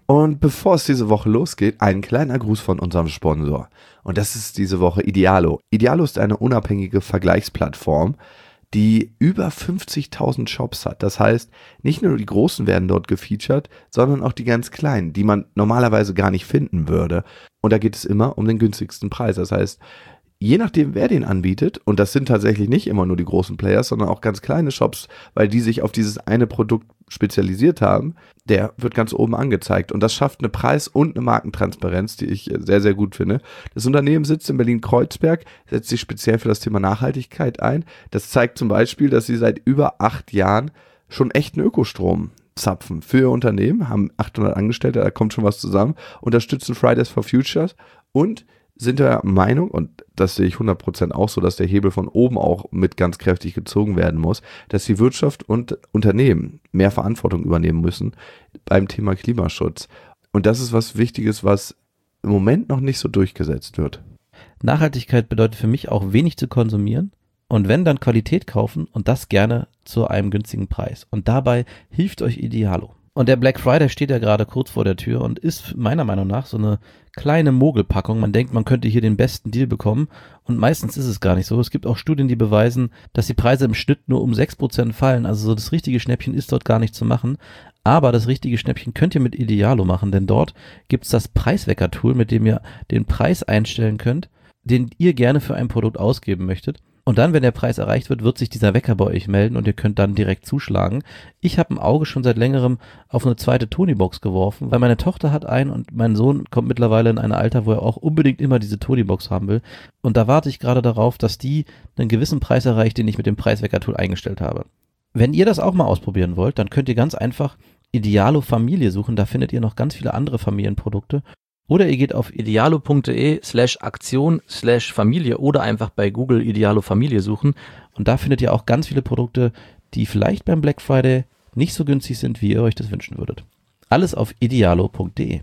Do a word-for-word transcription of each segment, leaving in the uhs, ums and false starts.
Und bevor es diese Woche losgeht, ein kleiner Gruß von unserem Sponsor. Und das ist diese Woche Idealo. Idealo ist eine unabhängige Vergleichsplattform, die über fünfzigtausend Shops hat. Das heißt, nicht nur die Großen werden dort gefeatured, sondern auch die ganz Kleinen, die man normalerweise gar nicht finden würde. Und da geht es immer um den günstigsten Preis. Das heißt, je nachdem, wer den anbietet, und das sind tatsächlich nicht immer nur die großen Players, sondern auch ganz kleine Shops, weil die sich auf dieses eine Produkt spezialisiert haben, der wird ganz oben angezeigt. Und das schafft eine Preis- und eine Markentransparenz, die ich sehr, sehr gut finde. Das Unternehmen sitzt in Berlin-Kreuzberg, setzt sich speziell für das Thema Nachhaltigkeit ein. Das zeigt zum Beispiel, dass sie seit über acht Jahren schon echten Ökostrom zapfen für ihr Unternehmen, haben achthundert Angestellte, da kommt schon was zusammen, unterstützen Fridays for Futures und sind der Meinung, und das sehe ich hundert Prozent auch so, dass der Hebel von oben auch mit ganz kräftig gezogen werden muss, dass die Wirtschaft und Unternehmen mehr Verantwortung übernehmen müssen beim Thema Klimaschutz. Und das ist was Wichtiges, was im Moment noch nicht so durchgesetzt wird. Nachhaltigkeit bedeutet für mich auch wenig zu konsumieren und wenn, dann Qualität kaufen und das gerne zu einem günstigen Preis. Und dabei hilft euch Idealo. Und der Black Friday steht ja gerade kurz vor der Tür und ist meiner Meinung nach so eine kleine Mogelpackung. Man denkt, man könnte hier den besten Deal bekommen und meistens ist es gar nicht so. Es gibt auch Studien, die beweisen, dass die Preise im Schnitt nur um sechs Prozent fallen. Also so das richtige Schnäppchen ist dort gar nicht zu machen. Aber das richtige Schnäppchen könnt ihr mit Idealo machen, denn dort gibt es das Preiswecker-Tool, mit dem ihr den Preis einstellen könnt, den ihr gerne für ein Produkt ausgeben möchtet. Und dann, wenn der Preis erreicht wird, wird sich dieser Wecker bei euch melden und ihr könnt dann direkt zuschlagen. Ich habe ein Auge schon seit längerem auf eine zweite Tonybox geworfen, weil meine Tochter hat einen und mein Sohn kommt mittlerweile in ein Alter, wo er auch unbedingt immer diese Tonybox haben will. Und da warte ich gerade darauf, dass die einen gewissen Preis erreicht, den ich mit dem Preiswecker-Tool eingestellt habe. Wenn ihr das auch mal ausprobieren wollt, dann könnt ihr ganz einfach Idealo Familie suchen. Da findet ihr noch ganz viele andere Familienprodukte. Oder ihr geht auf idealo.de slash Aktion slash Familie oder einfach bei Google Idealo Familie suchen und da findet ihr auch ganz viele Produkte, die vielleicht beim Black Friday nicht so günstig sind, wie ihr euch das wünschen würdet. Alles auf idealo.de.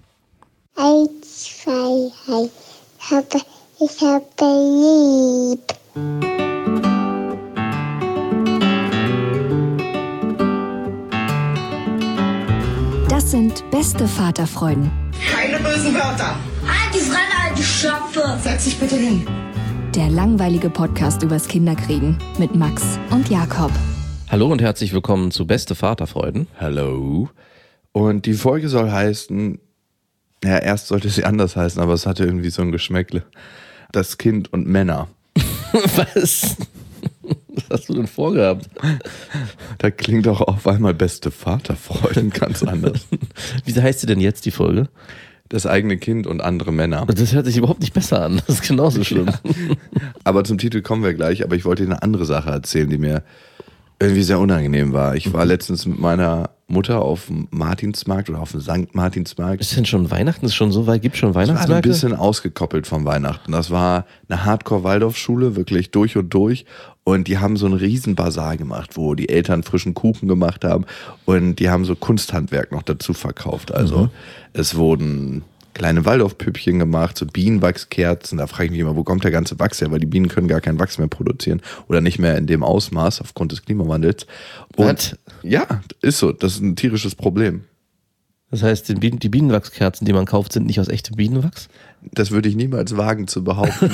Eins, zwei, drei, ich habe, ich habe lieb. Das sind beste Vaterfreuden. Keine bösen Wörter. Halt die Fremde, alte Schöpfe. Setz dich bitte hin. Der langweilige Podcast übers Kinderkriegen mit Max und Jakob. Hallo und herzlich willkommen zu Beste Vaterfreuden. Hallo. Und die Folge soll heißen, ja, erst sollte sie anders heißen, aber es hatte irgendwie so ein Geschmäckle. Das Kind und Männer. Was? Was hast du denn vorgehabt? Da klingt auch auf einmal Beste Vaterfreuden ganz anders. Wie heißt sie denn jetzt, die Folge? Das eigene Kind und andere Männer. Das hört sich überhaupt nicht besser an. Das ist genauso schlimm. Ja. Aber zum Titel kommen wir gleich. Aber ich wollte dir eine andere Sache erzählen, die mir irgendwie sehr unangenehm war. Ich war letztens mit meiner Mutter auf dem Martinsmarkt oder auf dem Sankt Martinsmarkt. Ist denn schon Weihnachten? Ist schon so weit? Gibt schon Weihnachtsmärkte? Das war ein bisschen ausgekoppelt von Weihnachten. Das war eine Hardcore-Waldorfschule, wirklich durch und durch. Und die haben so einen riesen Basar gemacht, wo die Eltern frischen Kuchen gemacht haben. Und die haben so Kunsthandwerk noch dazu verkauft. Also mhm. es wurden kleine Waldorfpüppchen gemacht, so Bienenwachskerzen. Da frage ich mich immer, wo kommt der ganze Wachs her? Weil die Bienen können gar keinen Wachs mehr produzieren. Oder nicht mehr in dem Ausmaß aufgrund des Klimawandels. Und What? Ja, ist so. Das ist ein tierisches Problem. Das heißt, die, Bienen, die Bienenwachskerzen, die man kauft, sind nicht aus echtem Bienenwachs? Das würde ich niemals wagen zu behaupten.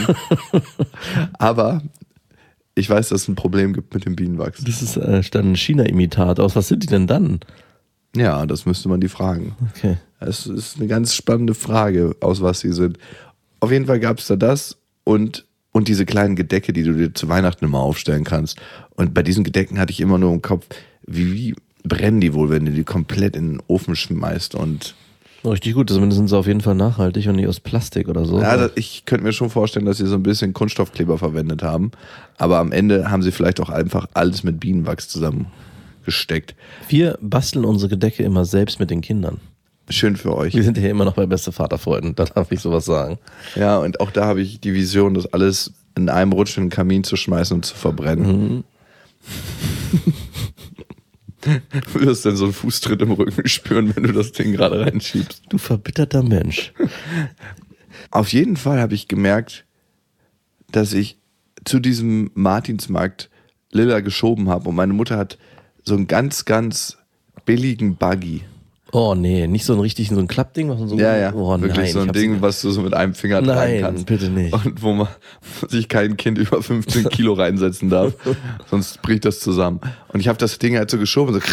Aber ich weiß, dass es ein Problem gibt mit dem Bienenwachs. Das ist äh, dann ein China-Imitat. Aus was sind die denn dann? Ja, das müsste man die fragen. Okay. Es ist eine ganz spannende Frage, aus was sie sind. Auf jeden Fall gab es da das und, und diese kleinen Gedecke, die du dir zu Weihnachten immer aufstellen kannst. Und bei diesen Gedecken hatte ich immer nur im Kopf, wie, wie brennen die wohl, wenn du die komplett in den Ofen schmeißt und... Richtig gut, zumindest sind sie auf jeden Fall nachhaltig und nicht aus Plastik oder so. Ja, ich könnte mir schon vorstellen, dass sie so ein bisschen Kunststoffkleber verwendet haben. Aber am Ende haben sie vielleicht auch einfach alles mit Bienenwachs zusammengesteckt. Wir basteln unsere Gedecke immer selbst mit den Kindern. Schön für euch. Wir sind hier immer noch bei Beste Vaterfreuden, da darf ich sowas sagen. Ja, und auch da habe ich die Vision, das alles in einem Rutsch in den Kamin zu schmeißen und zu verbrennen. Mhm. Du wirst dann so einen Fußtritt im Rücken spüren, wenn du das Ding gerade reinschiebst. Du verbitterter Mensch. Auf jeden Fall habe ich gemerkt, dass ich zu diesem Martinsmarkt Lilla geschoben habe und meine Mutter hat so einen ganz, ganz billigen Buggy Oh nee, nicht so ein richtig, so ein Klappding, was man so. Ja, ja, oh, wirklich nein, so ein Ding, was du so mit einem Finger tragen kannst. Nein, bitte nicht. Und wo man sich kein Kind über fünfzehn Kilo reinsetzen darf, sonst bricht das zusammen. Und ich habe das Ding halt so geschoben, so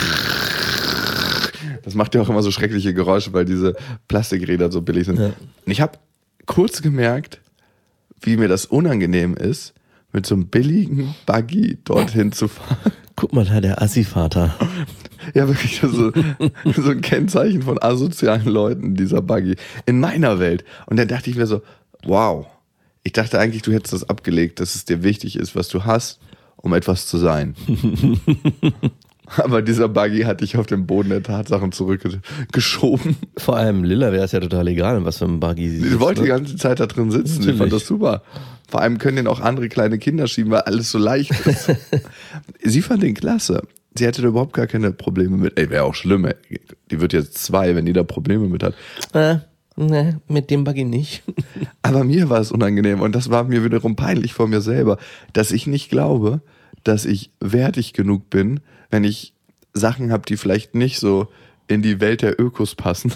das macht ja auch immer so schreckliche Geräusche, weil diese Plastikräder so billig sind. Ja. Und ich habe kurz gemerkt, wie mir das unangenehm ist, mit so einem billigen Buggy dorthin zu fahren. Guck mal da, der Assi-Vater. Ja, wirklich so, so ein Kennzeichen von asozialen Leuten, dieser Buggy. In meiner Welt. Und dann dachte ich mir so, wow, ich dachte eigentlich, du hättest das abgelegt, dass es dir wichtig ist, was du hast, um etwas zu sein. Aber dieser Buggy hat dich auf den Boden der Tatsachen zurückgeschoben. Vor allem Lilla wäre es ja total egal, was für ein Buggy sie Sie wollte ne? die ganze Zeit da drin sitzen. Natürlich. Sie fand das super. Vor allem können den auch andere kleine Kinder schieben, weil alles so leicht ist. Sie fand den klasse. Sie hatte da überhaupt gar keine Probleme mit. Ey, wäre auch schlimm. Ey. Die wird jetzt zwei, wenn die da Probleme mit hat. Äh, ne, mit dem Buggy nicht. Aber mir war es unangenehm und das war mir wiederum peinlich vor mir selber, dass ich nicht glaube, dass ich wertig genug bin, wenn ich Sachen habe, die vielleicht nicht so in die Welt der Ökos passen.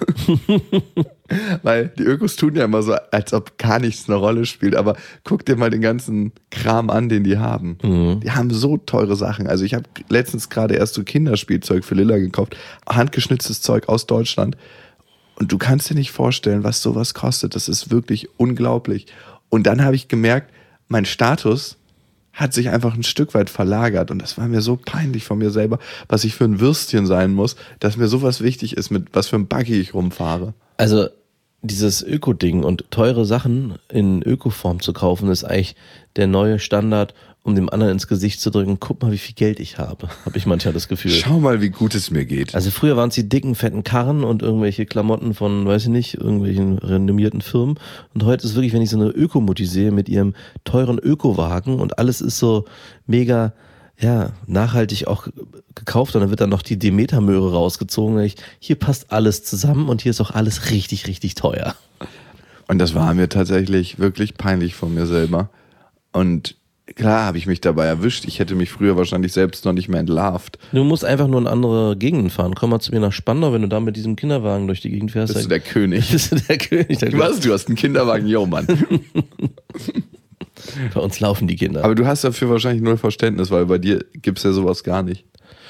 Weil die Ökos tun ja immer so, als ob gar nichts eine Rolle spielt. Aber guck dir mal den ganzen Kram an, den die haben. Mhm. Die haben so teure Sachen. Also ich habe letztens gerade erst so Kinderspielzeug für Lilla gekauft. Handgeschnitztes Zeug aus Deutschland. Und du kannst dir nicht vorstellen, was sowas kostet. Das ist wirklich unglaublich. Und dann habe ich gemerkt, mein Status hat sich einfach ein Stück weit verlagert und das war mir so peinlich von mir selber, was ich für ein Würstchen sein muss, dass mir sowas wichtig ist, mit was für einem Buggy ich rumfahre. Also dieses Öko-Ding und teure Sachen in Öko-Form zu kaufen, ist eigentlich der neue Standard, um dem anderen ins Gesicht zu drücken, guck mal, wie viel Geld ich habe, habe ich manchmal das Gefühl. Schau mal, wie gut es mir geht. Also früher waren es die dicken, fetten Karren und irgendwelche Klamotten von, weiß ich nicht, irgendwelchen renommierten Firmen. Und heute ist wirklich, wenn ich so eine Ökomutti sehe mit ihrem teuren Ökowagen und alles ist so mega, ja, nachhaltig auch gekauft und dann wird dann noch die Demeter-Möhre rausgezogen. Ich, hier passt alles zusammen und hier ist auch alles richtig, richtig teuer. Und das war mir tatsächlich wirklich peinlich von mir selber. Und klar habe ich mich dabei erwischt. Ich hätte mich früher wahrscheinlich selbst noch nicht mehr entlarvt. Du musst einfach nur in andere Gegenden fahren. Komm mal zu mir nach Spandau, wenn du da mit diesem Kinderwagen durch die Gegend fährst. Bist du der König. Bist du der König. Du hast, du hast einen Kinderwagen, yo Mann. Bei uns laufen die Kinder. Aber du hast dafür wahrscheinlich null Verständnis, weil bei dir gibt es ja sowas gar nicht.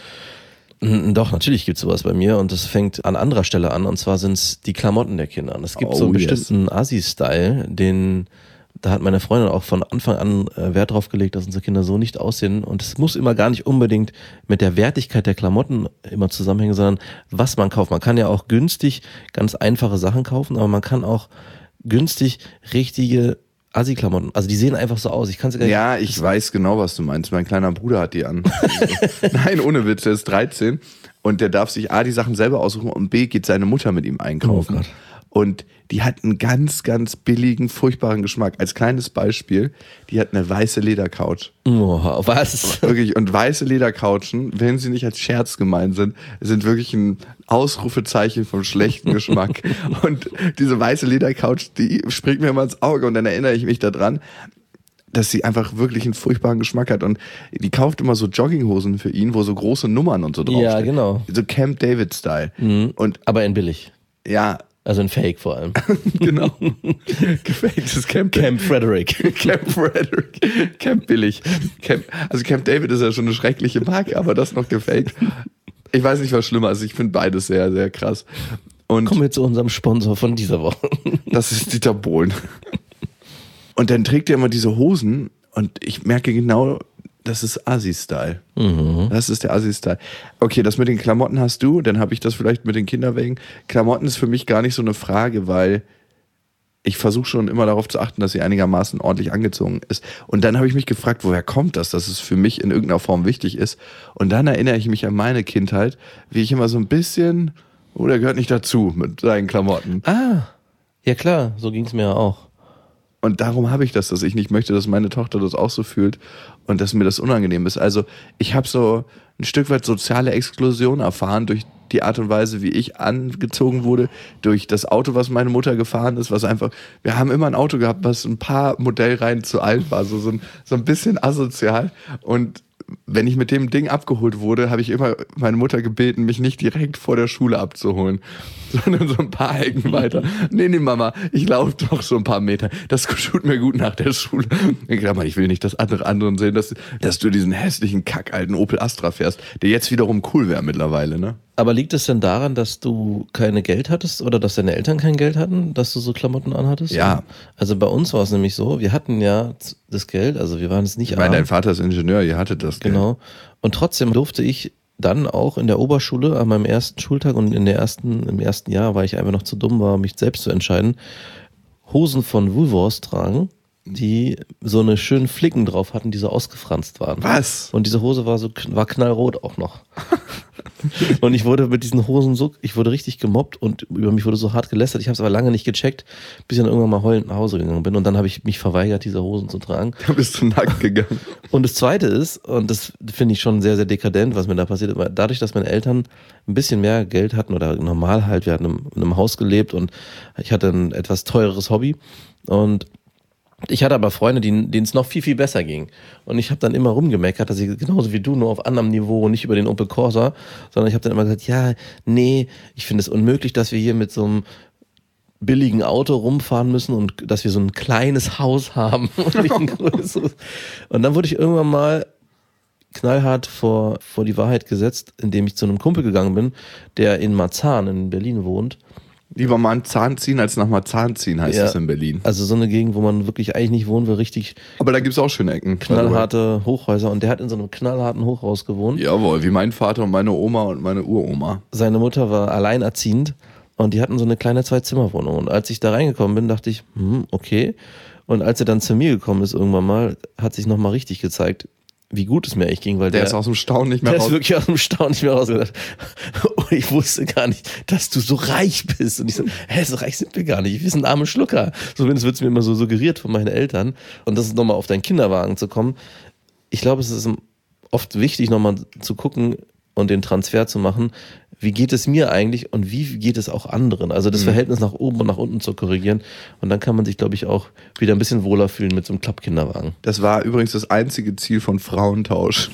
Doch, natürlich gibt es sowas bei mir und das fängt an anderer Stelle an und zwar sind es die Klamotten der Kinder. Und es gibt oh, so einen yes. bestimmten Assi-Style, den... Da hat meine Freundin auch von Anfang an Wert drauf gelegt, dass unsere Kinder so nicht aussehen. Und es muss immer gar nicht unbedingt mit der Wertigkeit der Klamotten immer zusammenhängen, sondern was man kauft. Man kann ja auch günstig ganz einfache Sachen kaufen, aber man kann auch günstig richtige Assi-Klamotten. Also die sehen einfach so aus. Ich kann's gar nicht. Ja, ich weiß genau, was du meinst. Mein kleiner Bruder hat die an. Nein, ohne Witz, der ist dreizehn und der darf sich A, die Sachen selber aussuchen und B, geht seine Mutter mit ihm einkaufen. Oh Gott. Und die hat einen ganz, ganz billigen, furchtbaren Geschmack. Als kleines Beispiel, die hat eine weiße Ledercouch. Oh, was? Wirklich, und weiße Ledercouchen, wenn sie nicht als Scherz gemeint sind, sind wirklich ein Ausrufezeichen vom schlechten Geschmack. Und diese weiße Ledercouch, die springt mir immer ins Auge und dann erinnere ich mich daran, dass sie einfach wirklich einen furchtbaren Geschmack hat. Und die kauft immer so Jogginghosen für ihn, wo so große Nummern und so draufstehen. Ja, genau. So Camp David-Style. Mhm. Und aber in billig. Ja. Also ein Fake vor allem. Genau. Gefaktes Camp. Camp Frederick. Camp Frederick. Camp billig. Camp, also Camp David ist ja schon eine schreckliche Marke, aber das noch gefaked. Ich weiß nicht, was schlimmer ist. Ich finde beides sehr, sehr krass. Und kommen wir zu unserem Sponsor von dieser Woche. Das ist Dieter Bohlen. Und dann trägt er immer diese Hosen und ich merke genau, das ist Assi-Style. Mhm. Das ist der Assi-Style. Okay, das mit den Klamotten hast du, dann habe ich das vielleicht mit den Kinderwägen. Klamotten ist für mich gar nicht so eine Frage, weil ich versuche schon immer darauf zu achten, dass sie einigermaßen ordentlich angezogen ist. Und dann habe ich mich gefragt, woher kommt das, dass es für mich in irgendeiner Form wichtig ist. Und dann erinnere ich mich an meine Kindheit, wie ich immer so ein bisschen, oh, der gehört nicht dazu mit seinen Klamotten. Ah, ja klar, so ging es mir ja auch. Und darum habe ich das, dass ich nicht möchte, dass meine Tochter das auch so fühlt und dass mir das unangenehm ist. Also ich habe so ein Stück weit soziale Exklusion erfahren durch die Art und Weise, wie ich angezogen wurde, durch das Auto, was meine Mutter gefahren ist, was einfach, wir haben immer ein Auto gehabt, was ein paar Modellreihen zu alt war, so, so, ein, so ein bisschen asozial und wenn ich mit dem Ding abgeholt wurde, habe ich immer meine Mutter gebeten, mich nicht direkt vor der Schule abzuholen, sondern so ein paar Ecken weiter. Nee, nee, Mama, ich laufe doch so ein paar Meter. Das tut mir gut nach der Schule. Ich sag mal, ich will nicht, dass andere anderen sehen, dass, dass du diesen hässlichen kackalten Opel Astra fährst, der jetzt wiederum cool wäre mittlerweile, ne? Aber liegt es denn daran, dass du keine Geld hattest oder dass deine Eltern kein Geld hatten, dass du so Klamotten anhattest? Ja. Also bei uns war es nämlich so, wir hatten ja das Geld, also wir waren es nicht arm. Weil dein Vater ist Ingenieur, ihr hattet das Geld. Genau. Und trotzdem durfte ich dann auch in der Oberschule an meinem ersten Schultag und in der ersten, im ersten Jahr, weil ich einfach noch zu dumm war, mich selbst zu entscheiden, Hosen von Woolworths tragen, die so eine schönen Flicken drauf hatten, die so ausgefranst waren. Was? Und diese Hose war so war knallrot auch noch. Und ich wurde mit diesen Hosen so, ich wurde richtig gemobbt und über mich wurde so hart gelästert. Ich habe es aber lange nicht gecheckt, bis ich dann irgendwann mal heulend nach Hause gegangen bin und dann habe ich mich verweigert, diese Hosen zu tragen. Da bist du nackt gegangen. Und das Zweite ist, und das finde ich schon sehr, sehr dekadent, was mir da passiert ist, dadurch, dass meine Eltern ein bisschen mehr Geld hatten oder normal halt, wir hatten in einem, in einem Haus gelebt und ich hatte ein etwas teureres Hobby und ich hatte aber Freunde, denen es noch viel, viel besser ging. Und ich habe dann immer rumgemeckert, dass ich genauso wie du, nur auf anderem Niveau, nicht über den Opel Corsa, sondern ich habe dann immer gesagt, ja, nee, ich finde es unmöglich, dass wir hier mit so einem billigen Auto rumfahren müssen und dass wir so ein kleines Haus haben und nicht ein größeres. Und dann wurde ich irgendwann mal knallhart vor, vor die Wahrheit gesetzt, indem ich zu einem Kumpel gegangen bin, der in Marzahn in Berlin wohnt. Lieber mal einen Zahn ziehen, als nach Marzahn ziehen, heißt Ja, das in Berlin. Also so eine Gegend, wo man wirklich eigentlich nicht wohnen will, richtig Aber da gibt's auch schöne Ecken. knallharte Hochhäuser. Und der hat in so einem knallharten Hochhaus gewohnt. Jawohl, wie mein Vater und meine Oma und meine Uroma. Seine Mutter war alleinerziehend und die hatten so eine kleine Zwei-Zimmer-Wohnung. Und als ich da reingekommen bin, dachte ich, hm, okay. Und als er dann zu mir gekommen ist irgendwann mal, hat sich nochmal richtig gezeigt, wie gut es mir echt ging, weil Der, der, ist aus dem Staunen nicht mehr der raus. ist wirklich aus dem Staunen nicht mehr rausgedacht. Und ich wusste gar nicht, dass du so reich bist. Und ich so, hä, so reich sind wir gar nicht. Wir sind arme Schlucker. Zumindest wird es mir immer so suggeriert von meinen Eltern. Und das ist nochmal auf deinen Kinderwagen zu kommen. Ich glaube, es ist oft wichtig, nochmal zu gucken und den Transfer zu machen. Wie geht es mir eigentlich und wie geht es auch anderen? Also das Mhm. Verhältnis nach oben und nach unten zu korrigieren. Und dann kann man sich, glaube ich, auch wieder ein bisschen wohler fühlen mit so einem Klappkinderwagen. Das war übrigens das einzige Ziel von Frauentausch.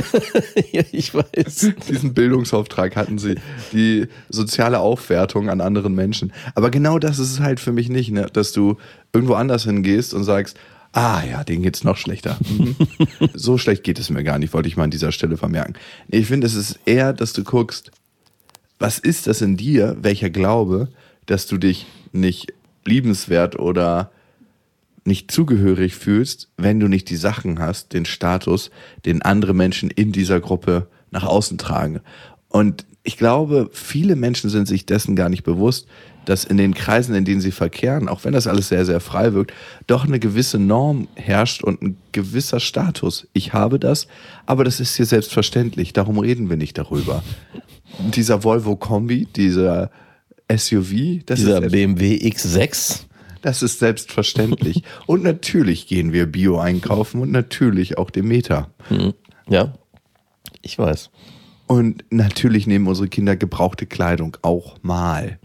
Ja, ich weiß. Diesen Bildungsauftrag hatten sie. Die soziale Aufwertung an anderen Menschen. Aber genau das ist es halt für mich nicht, ne? Dass du irgendwo anders hingehst und sagst, ah ja, denen geht's noch schlechter. Mhm. So schlecht geht es mir gar nicht, wollte ich mal an dieser Stelle vermerken. Nee, ich finde, es ist eher, dass du guckst, was ist das in dir, welcher Glaube, dass du dich nicht liebenswert oder nicht zugehörig fühlst, wenn du nicht die Sachen hast, den Status, den andere Menschen in dieser Gruppe nach außen tragen. Und ich glaube, viele Menschen sind sich dessen gar nicht bewusst, dass in den Kreisen, in denen sie verkehren, auch wenn das alles sehr, sehr frei wirkt, doch eine gewisse Norm herrscht und ein gewisser Status. Ich habe das, aber das ist hier selbstverständlich, darum reden wir nicht darüber. Dieser Volvo Kombi, dieser S U V, das Dieser ist B M W X sechs. Das ist selbstverständlich. Und natürlich gehen wir Bio einkaufen und natürlich auch Demeter. Hm. Ja, ich weiß. Und natürlich nehmen unsere Kinder gebrauchte Kleidung auch mal.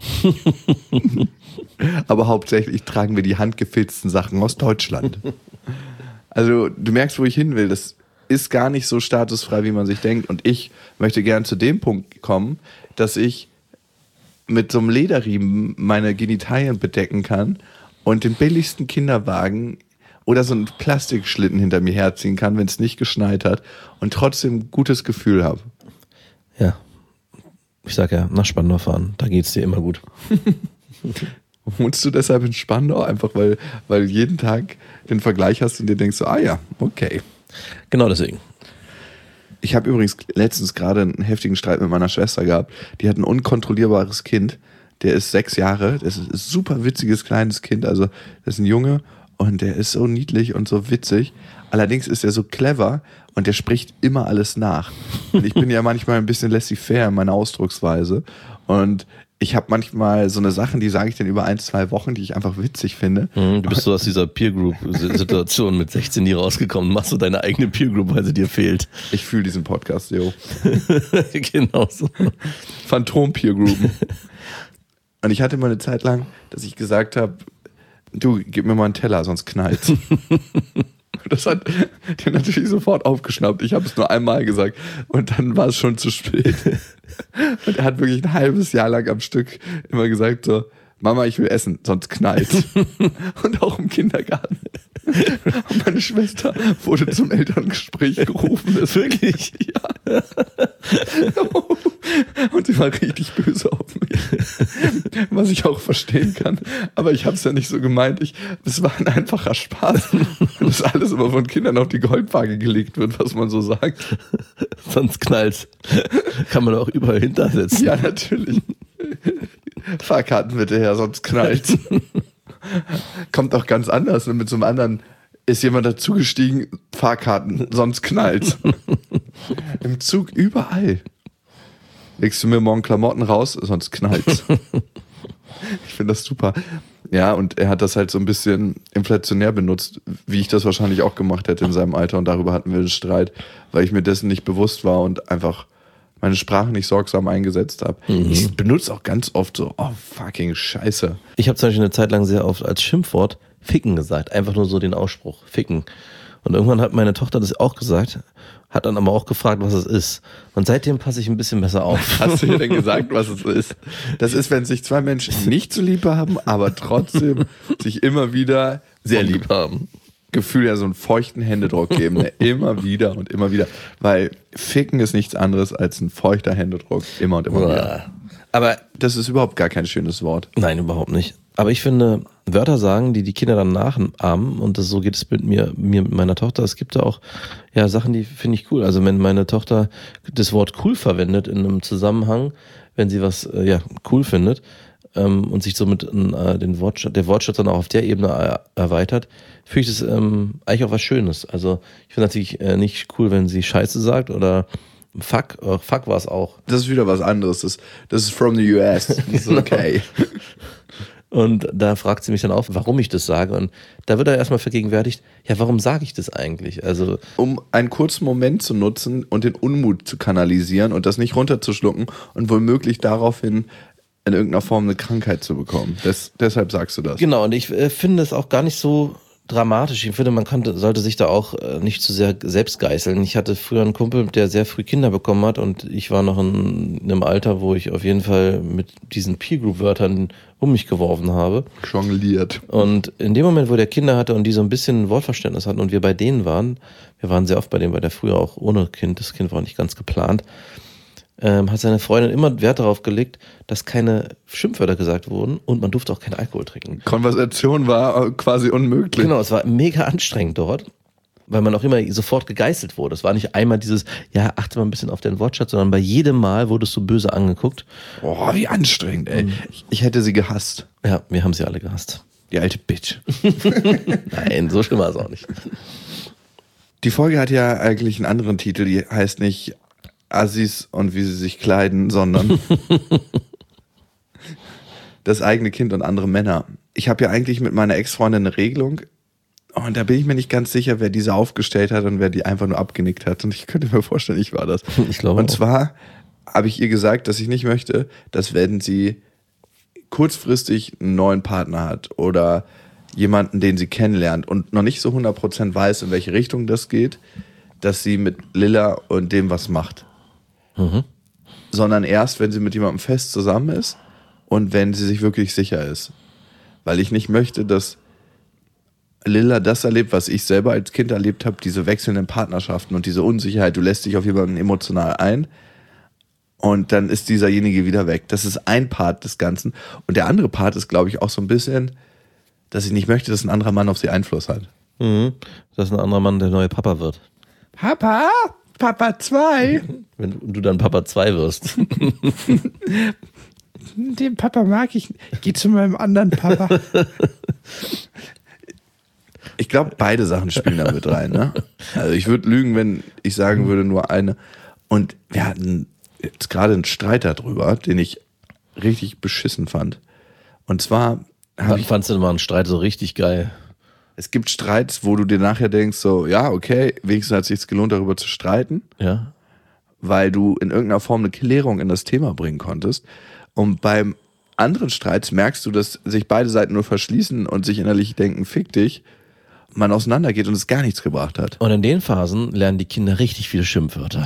Aber hauptsächlich tragen wir die handgefilzten Sachen aus Deutschland. Also du merkst, wo ich hin will. Das ist gar nicht so statusfrei, wie man sich denkt. Und ich möchte gern zu dem Punkt kommen, dass ich mit so einem Lederriemen meine Genitalien bedecken kann und den billigsten Kinderwagen oder so einen Plastikschlitten hinter mir herziehen kann, wenn es nicht geschneit hat und trotzdem ein gutes Gefühl habe. Ja, ich sag ja, nach Spandau fahren, da geht's dir immer gut. Wohnst du deshalb in Spandau? Einfach weil, weil jeden Tag den Vergleich hast und dir denkst so, ah ja, okay. Genau deswegen. Ich habe übrigens letztens gerade einen heftigen Streit mit meiner Schwester gehabt. Die hat ein unkontrollierbares Kind. Der ist sechs Jahre. Das ist ein super witziges kleines Kind. Also das ist ein Junge und der ist so niedlich und so witzig. Allerdings ist er so clever und der spricht immer alles nach. Und ich bin ja manchmal ein bisschen laissez-faire in meiner Ausdrucksweise. Und ich habe manchmal so eine Sachen, die sage ich dann über ein, zwei Wochen, die ich einfach witzig finde. Mhm, du bist so aus dieser Peer-Group-Situation mit sechzehn nie rausgekommen, machst du deine eigene Peer-Group, weil sie dir fehlt. Ich fühle diesen Podcast, jo. Genau so. Phantom-Peer-Groupen. Und ich hatte mal eine Zeit lang, dass ich gesagt habe, du, gib mir mal einen Teller, sonst knallt's. Das hat der natürlich sofort aufgeschnappt. Ich habe es nur einmal gesagt und dann war es schon zu spät. Und er hat wirklich ein halbes Jahr lang am Stück immer gesagt so, Mama, ich will essen, sonst knallt's. Und auch im Kindergarten. Und meine Schwester wurde zum Elterngespräch gerufen. Das wirklich? Ja. Und sie war richtig böse auf mich. Was ich auch verstehen kann. Aber ich habe es ja nicht so gemeint. Ich, es war ein einfacher Spaß. Dass alles immer von Kindern auf die Goldwaage gelegt wird, was man so sagt. Sonst knallt's. Kann man auch überall hintersetzen. Ja, natürlich. Fahrkarten bitte her, sonst knallt's. Kommt auch ganz anders. Mit so einem anderen ist jemand dazugestiegen, Fahrkarten, sonst knallt's. Im Zug überall. Legst du mir morgen Klamotten raus, sonst knallt's. Ich finde das super. Ja, und er hat das halt so ein bisschen inflationär benutzt, wie ich das wahrscheinlich auch gemacht hätte in seinem Alter. Und darüber hatten wir einen Streit, weil ich mir dessen nicht bewusst war und einfach meine Sprache nicht sorgsam eingesetzt habe. Mhm. Ich benutze auch ganz oft so, oh fucking Scheiße. Ich habe zum Beispiel eine Zeit lang sehr oft als Schimpfwort Ficken gesagt. Einfach nur so den Ausspruch, Ficken. Und irgendwann hat meine Tochter das auch gesagt, hat dann aber auch gefragt, was es ist. Und seitdem passe ich ein bisschen besser auf. Hast du ihr denn gesagt, was es ist? Das ist, wenn sich zwei Menschen nicht so lieb haben, aber trotzdem sich immer wieder sehr lieb haben. Gefühl ja so einen feuchten Händedruck geben, ne? Immer wieder und immer wieder. Weil Ficken ist nichts anderes als ein feuchter Händedruck. Immer und immer ja. wieder. Aber das ist überhaupt gar kein schönes Wort. Nein, überhaupt nicht. Aber ich finde, Wörter sagen, die die Kinder dann nachahmen, und das, so geht es mit mir, mir mit meiner Tochter. Es gibt da auch ja Sachen, die finde ich cool. Also wenn meine Tochter das Wort cool verwendet in einem Zusammenhang, wenn sie was äh, ja cool findet ähm, und sich somit äh, den Wortschatz, der Wortschatz dann auch auf der Ebene er, erweitert, finde ich das ähm, eigentlich auch was Schönes. Also ich finde natürlich äh, nicht cool, wenn sie Scheiße sagt oder Fuck, oh, Fuck war es auch. Das ist wieder was anderes. Das, das ist from the U S. Das ist okay. Und da fragt sie mich dann auch, warum ich das sage. Und da wird er erstmal vergegenwärtigt, ja, warum sage ich das eigentlich? Also, um einen kurzen Moment zu nutzen und den Unmut zu kanalisieren und das nicht runterzuschlucken und womöglich daraufhin in irgendeiner Form eine Krankheit zu bekommen. Das, deshalb sagst du das. Genau, und ich äh, finde es auch gar nicht so dramatisch. Ich finde, man konnte, sollte sich da auch äh, nicht zu sehr selbst geißeln. Ich hatte früher einen Kumpel, der sehr früh Kinder bekommen hat, und ich war noch in, in einem Alter, wo ich auf jeden Fall mit diesen Peer-Group-Wörtern um mich geworfen habe. Jongliert. Und in dem Moment, wo der Kinder hatte und die so ein bisschen Wortverständnis hatten und wir bei denen waren, wir waren sehr oft bei denen, weil der früher auch ohne Kind, das Kind war nicht ganz geplant, ähm, hat seine Freundin immer Wert darauf gelegt, dass keine Schimpfwörter gesagt wurden und man durfte auch keinen Alkohol trinken. Konversation war quasi unmöglich. Genau, es war mega anstrengend dort, weil man auch immer sofort gegeißelt wurde. Es war nicht einmal dieses, ja, achte mal ein bisschen auf deinen Wortschatz, sondern bei jedem Mal wurdest du böse angeguckt. Boah, wie anstrengend, ey. Ich, ich hätte sie gehasst. Ja, wir haben sie alle gehasst. Die alte Bitch. Nein, so schlimm war es auch nicht. Die Folge hat ja eigentlich einen anderen Titel, die heißt nicht Assis und wie sie sich kleiden, sondern das eigene Kind und andere Männer. Ich habe ja eigentlich mit meiner Ex-Freundin eine Regelung, und da bin ich mir nicht ganz sicher, wer diese aufgestellt hat und wer die einfach nur abgenickt hat. Und ich könnte mir vorstellen, ich war das. Ich glaube und auch. zwar habe ich ihr gesagt, dass ich nicht möchte, dass wenn sie kurzfristig einen neuen Partner hat oder jemanden, den sie kennenlernt und noch nicht so hundert Prozent weiß, in welche Richtung das geht, dass sie mit Lilla und dem was macht. Mhm. Sondern erst, wenn sie mit jemandem fest zusammen ist und wenn sie sich wirklich sicher ist. Weil ich nicht möchte, dass Lilla das erlebt, was ich selber als Kind erlebt habe, diese wechselnden Partnerschaften und diese Unsicherheit. Du lässt dich auf jemanden emotional ein und dann ist dieserjenige wieder weg. Das ist ein Part des Ganzen. Und der andere Part ist, glaube ich, auch so ein bisschen, dass ich nicht möchte, dass ein anderer Mann auf sie Einfluss hat. Mhm. Dass ein anderer Mann der neue Papa wird. Papa? Papa zwei? Wenn du dann Papa zwei wirst. Den Papa mag ich. Geh zu meinem anderen Papa. Ich glaube, beide Sachen spielen da mit rein. Ne? Also ich würde lügen, wenn ich sagen würde, nur eine. Und wir hatten jetzt gerade einen Streit darüber, den ich richtig beschissen fand. Und zwar Wann ich, fandst du denn mal einen Streit so richtig geil? Es gibt Streits, wo du dir nachher denkst, so, ja, okay, wenigstens hat es sich gelohnt, darüber zu streiten. Ja. Weil du in irgendeiner Form eine Klärung in das Thema bringen konntest. Und beim anderen Streits merkst du, dass sich beide Seiten nur verschließen und sich innerlich denken, fick dich. man auseinandergeht und es gar nichts gebracht hat. Und in den Phasen lernen die Kinder richtig viele Schimpfwörter.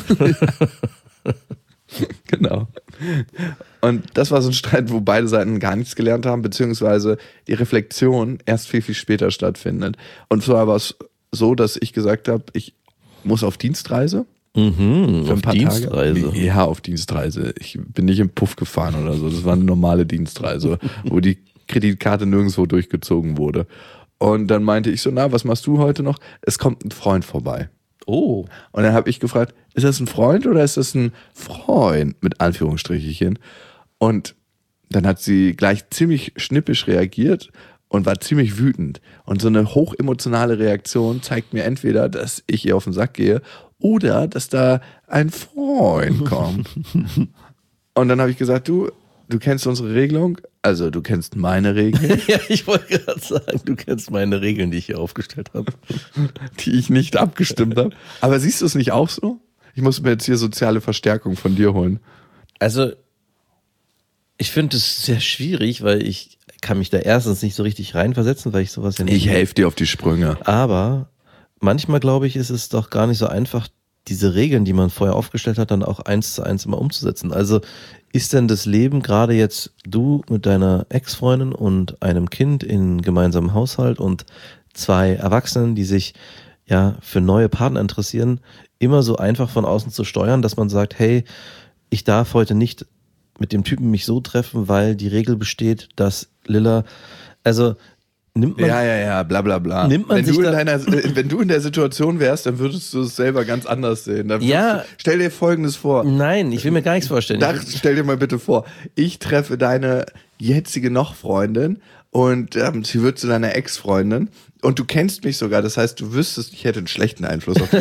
Genau. Und das war so ein Streit, wo beide Seiten gar nichts gelernt haben, beziehungsweise die Reflexion erst viel, viel später stattfindet. Und zwar war es so, dass ich gesagt habe, ich muss auf Dienstreise. Mhm, Für ein auf paar Dienstreise. Tage. Ja, auf Dienstreise. Ich bin nicht im Puff gefahren oder so. Das war eine normale Dienstreise, wo die Kreditkarte nirgendwo durchgezogen wurde. Und dann meinte ich so, na, was machst du heute noch? Es kommt ein Freund vorbei. Oh. Und dann habe ich gefragt, ist das ein Freund oder ist das ein Freund mit Anführungsstrichchen? Und dann hat sie gleich ziemlich schnippisch reagiert und war ziemlich wütend. Und so eine hochemotionale Reaktion zeigt mir entweder, dass ich ihr auf den Sack gehe oder dass da ein Freund kommt. Und dann habe ich gesagt, du, du kennst unsere Regelung, also du kennst meine Regeln. Ja, ich wollte gerade sagen, du kennst meine Regeln, die ich hier aufgestellt habe. Die ich nicht abgestimmt habe. Aber siehst du es nicht auch so? Ich muss mir jetzt hier soziale Verstärkung von dir holen. Also, ich finde es sehr schwierig, weil ich kann mich da erstens nicht so richtig reinversetzen, weil ich sowas ja nicht... Ich helfe dir auf die Sprünge. Aber manchmal, glaube ich, ist es doch gar nicht so einfach, diese Regeln, die man vorher aufgestellt hat, dann auch eins zu eins immer umzusetzen. Also ist denn das Leben gerade jetzt du mit deiner Ex-Freundin und einem Kind in gemeinsamem Haushalt und zwei Erwachsenen, die sich ja für neue Partner interessieren, immer so einfach von außen zu steuern, dass man sagt, hey, ich darf heute nicht mit dem Typen mich so treffen, weil die Regel besteht, dass Lilla, also nimmt man, ja, ja, ja, bla bla bla. Nimmt man wenn, sich du in da, deiner, wenn du in der Situation wärst, dann würdest du es selber ganz anders sehen. Dann ja, du, stell dir Folgendes vor. Nein, ich will mir gar nichts vorstellen. Da, stell dir mal bitte vor, ich treffe deine jetzige Noch-Freundin und ähm, sie wird zu deiner Ex-Freundin und du kennst mich sogar, das heißt, du wüsstest, ich hätte einen schlechten Einfluss auf dich.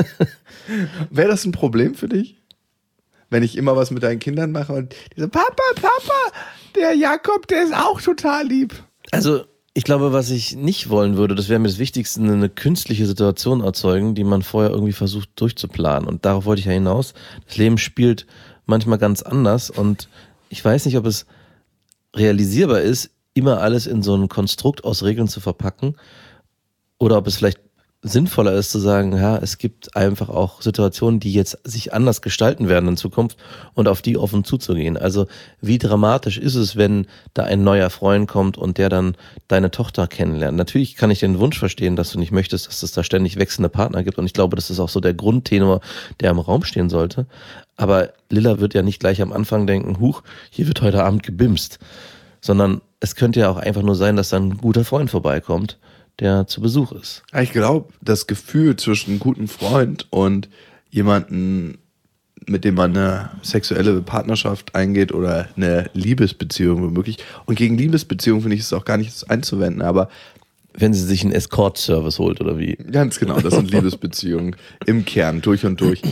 Wäre das ein Problem für dich? Wenn ich immer was mit deinen Kindern mache und die so, Papa, Papa, der Jakob, der ist auch total lieb. Also, ich glaube, was ich nicht wollen würde, das wäre mir das Wichtigste, eine künstliche Situation erzeugen, die man vorher irgendwie versucht durchzuplanen. Und darauf wollte ich ja hinaus. Das Leben spielt manchmal ganz anders und ich weiß nicht, ob es realisierbar ist, immer alles in so ein Konstrukt aus Regeln zu verpacken oder ob es vielleicht sinnvoller ist zu sagen, ja, es gibt einfach auch Situationen, die jetzt sich anders gestalten werden in Zukunft und auf die offen zuzugehen. Also wie dramatisch ist es, wenn da ein neuer Freund kommt und der dann deine Tochter kennenlernt? Natürlich kann ich den Wunsch verstehen, dass du nicht möchtest, dass es da ständig wechselnde Partner gibt und ich glaube, das ist auch so der Grundtenor, der im Raum stehen sollte. Aber Lilla wird ja nicht gleich am Anfang denken, huch, hier wird heute Abend gebimst, sondern es könnte ja auch einfach nur sein, dass dann ein guter Freund vorbeikommt, der zu Besuch ist. Ich glaube, das Gefühl zwischen einem guten Freund und jemanden, mit dem man eine sexuelle Partnerschaft eingeht oder eine Liebesbeziehung womöglich. Und gegen Liebesbeziehung finde ich es auch gar nicht einzuwenden, aber wenn sie sich einen Escort-Service holt oder wie? Ganz genau, das sind Liebesbeziehungen im Kern, durch und durch.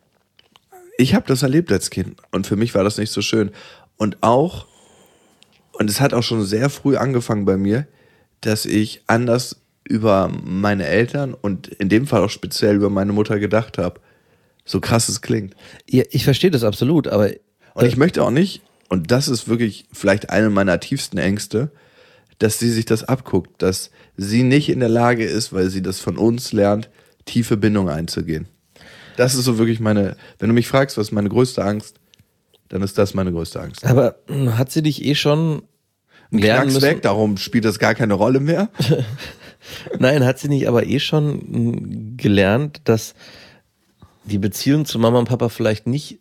Ich habe das erlebt als Kind und für mich war das nicht so schön. Und auch, und es hat auch schon sehr früh angefangen bei mir, dass ich anders über meine Eltern und in dem Fall auch speziell über meine Mutter gedacht habe. So krass es klingt. Ja, ich verstehe das absolut, aber... Und ich möchte auch nicht, und das ist wirklich vielleicht eine meiner tiefsten Ängste, dass sie sich das abguckt, dass sie nicht in der Lage ist, weil sie das von uns lernt, tiefe Bindung einzugehen. Das ist so wirklich meine, wenn du mich fragst, was ist meine größte Angst, dann ist das meine größte Angst. Aber hat sie dich eh schon Ein lernen Knacks müssen? weg, darum spielt das gar keine Rolle mehr. Nein, hat sie nicht aber eh schon gelernt, dass die Beziehung zu Mama und Papa vielleicht nicht,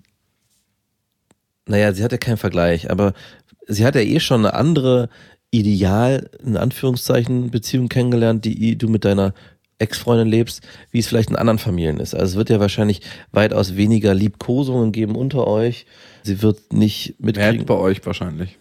naja, sie hat ja keinen Vergleich, aber sie hat ja eh schon eine andere Ideal, in Anführungszeichen, Beziehung kennengelernt, die du mit deiner Ex-Freundin lebst, wie es vielleicht in anderen Familien ist. Also es wird ja wahrscheinlich weitaus weniger Liebkosungen geben unter euch. Sie wird nicht mitkriegen. Mehr bei euch wahrscheinlich.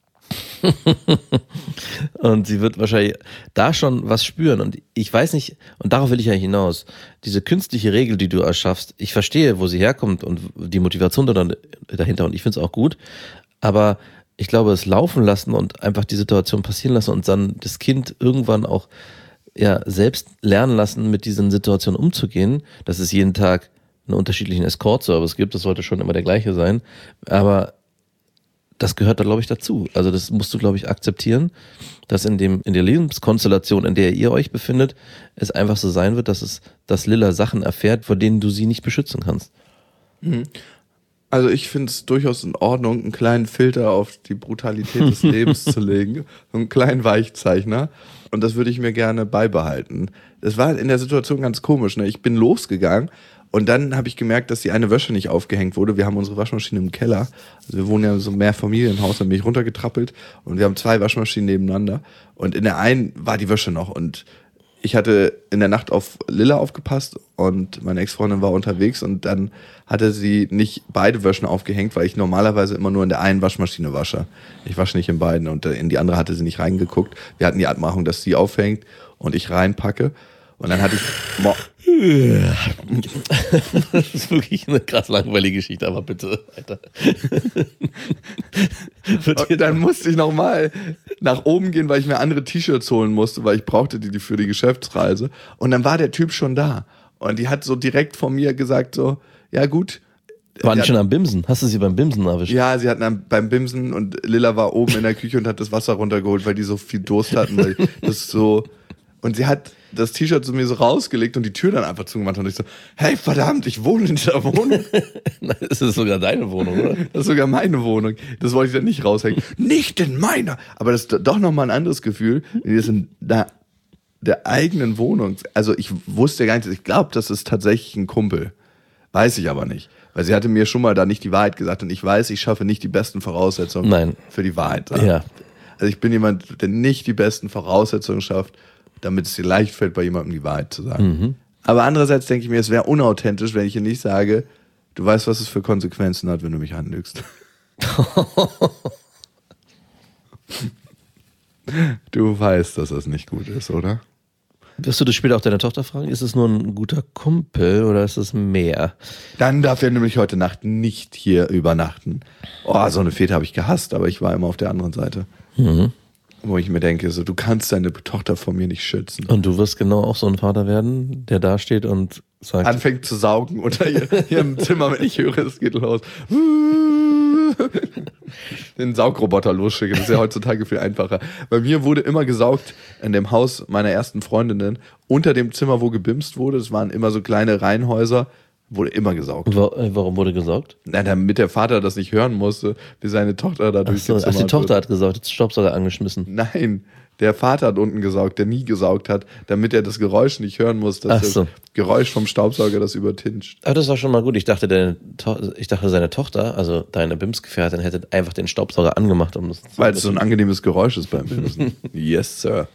Und sie wird wahrscheinlich da schon was spüren. Und ich weiß nicht, und darauf will ich ja hinaus, diese künstliche Regel, die du erschaffst, ich verstehe, wo sie herkommt und die Motivation dahinter und ich finde es auch gut, aber ich glaube, es laufen lassen und einfach die Situation passieren lassen und dann das Kind irgendwann auch ja selbst lernen lassen, mit diesen Situationen umzugehen, dass es jeden Tag einen unterschiedlichen Escort-Service gibt, das sollte schon immer der gleiche sein, aber das gehört da, glaube ich, dazu. Also das musst du, glaube ich, akzeptieren, dass in dem in der Lebenskonstellation, in der ihr euch befindet, es einfach so sein wird, dass es, dass Lilla Sachen erfährt, vor denen du sie nicht beschützen kannst. Mhm. Also ich finde es durchaus in Ordnung, einen kleinen Filter auf die Brutalität des Lebens zu legen, so einen kleinen Weichzeichner. Und das würde ich mir gerne beibehalten. Das war in der Situation ganz komisch. Ne? Ich bin losgegangen und dann habe ich gemerkt, dass die eine Wäsche nicht aufgehängt wurde. Wir haben unsere Waschmaschine im Keller. Also wir wohnen ja in so einem Mehrfamilienhaus, dann bin ich runtergetrappelt und wir haben zwei Waschmaschinen nebeneinander. Und in der einen war die Wäsche noch und ich hatte in der Nacht auf Lilla aufgepasst und meine Ex-Freundin war unterwegs und dann hatte sie nicht beide Wäschen aufgehängt, weil ich normalerweise immer nur in der einen Waschmaschine wasche. Ich wasche nicht in beiden und in die andere hatte sie nicht reingeguckt. Wir hatten die Abmachung, dass sie aufhängt und ich reinpacke. Und dann hatte ich... Mo- Das ist wirklich eine krass langweilige Geschichte, aber bitte weiter. Und dann musste ich nochmal nach oben gehen, weil ich mir andere T-Shirts holen musste, weil ich brauchte die für die Geschäftsreise. Und dann war der Typ schon da. Und die hat so direkt von mir gesagt so, ja gut. Waren die hat, schon am Bimsen? Hast du sie beim Bimsen erwischt? Ja, sie hatten am, beim Bimsen und Lilla war oben in der Küche und hat das Wasser runtergeholt, weil die so viel Durst hatten. Weil das so und sie hat das T-Shirt zu mir so rausgelegt und die Tür dann einfach zugemacht und ich so, hey verdammt, ich wohne in dieser Wohnung. Das ist sogar deine Wohnung, oder? Das ist sogar meine Wohnung. Das wollte ich dann nicht raushängen. Nicht in meiner. Aber das ist doch nochmal ein anderes Gefühl, wenn die das in der, der eigenen Wohnung, also ich wusste gar nicht, ich glaube, das ist tatsächlich ein Kumpel. Weiß ich aber nicht. Weil sie hatte mir schon mal da nicht die Wahrheit gesagt und ich weiß, ich schaffe nicht die besten Voraussetzungen Nein. für die Wahrheit. Ja. Also ich bin jemand, der nicht die besten Voraussetzungen schafft, damit es dir leicht fällt, bei jemandem die Wahrheit zu sagen. Mhm. Aber andererseits denke ich mir, es wäre unauthentisch, wenn ich ihr nicht sage, du weißt, was es für Konsequenzen hat, wenn du mich anlügst. Du weißt, dass das nicht gut ist, oder? Wirst du das später auch deine Tochter fragen? Ist es nur ein guter Kumpel oder ist es mehr? Dann darf er nämlich heute Nacht nicht hier übernachten. Oh, so eine Fete habe ich gehasst, aber ich war immer auf der anderen Seite. Mhm. Wo ich mir denke, so, du kannst deine Tochter vor mir nicht schützen. Und du wirst genau auch so ein Vater werden, der da steht und sagt... Anfängt zu saugen unter ihr, ihrem Zimmer, wenn ich höre, es geht los. Den Saugroboter losschicken, das ist ja heutzutage viel einfacher. Bei mir wurde immer gesaugt in dem Haus meiner ersten Freundinnen, unter dem Zimmer, wo gebimst wurde, das waren immer so kleine Reihenhäuser, wurde immer gesaugt. Warum wurde gesaugt? Na, damit der Vater das nicht hören musste, wie seine Tochter da durch ach so, die Zimmer ach, die Tochter hat gesaugt, hat Staubsauger angeschmissen. Nein, der Vater hat unten gesaugt, der nie gesaugt hat, damit er das Geräusch nicht hören muss, dass ach so. das Geräusch vom Staubsauger das übertinscht. Aber das war schon mal gut. Ich dachte, deine to- ich dachte seine Tochter, also deine Bimsgefährtin, hätte einfach den Staubsauger angemacht, um das zu Weil es so ein angenehmes Geräusch ist beim Bimsen. Yes, Sir.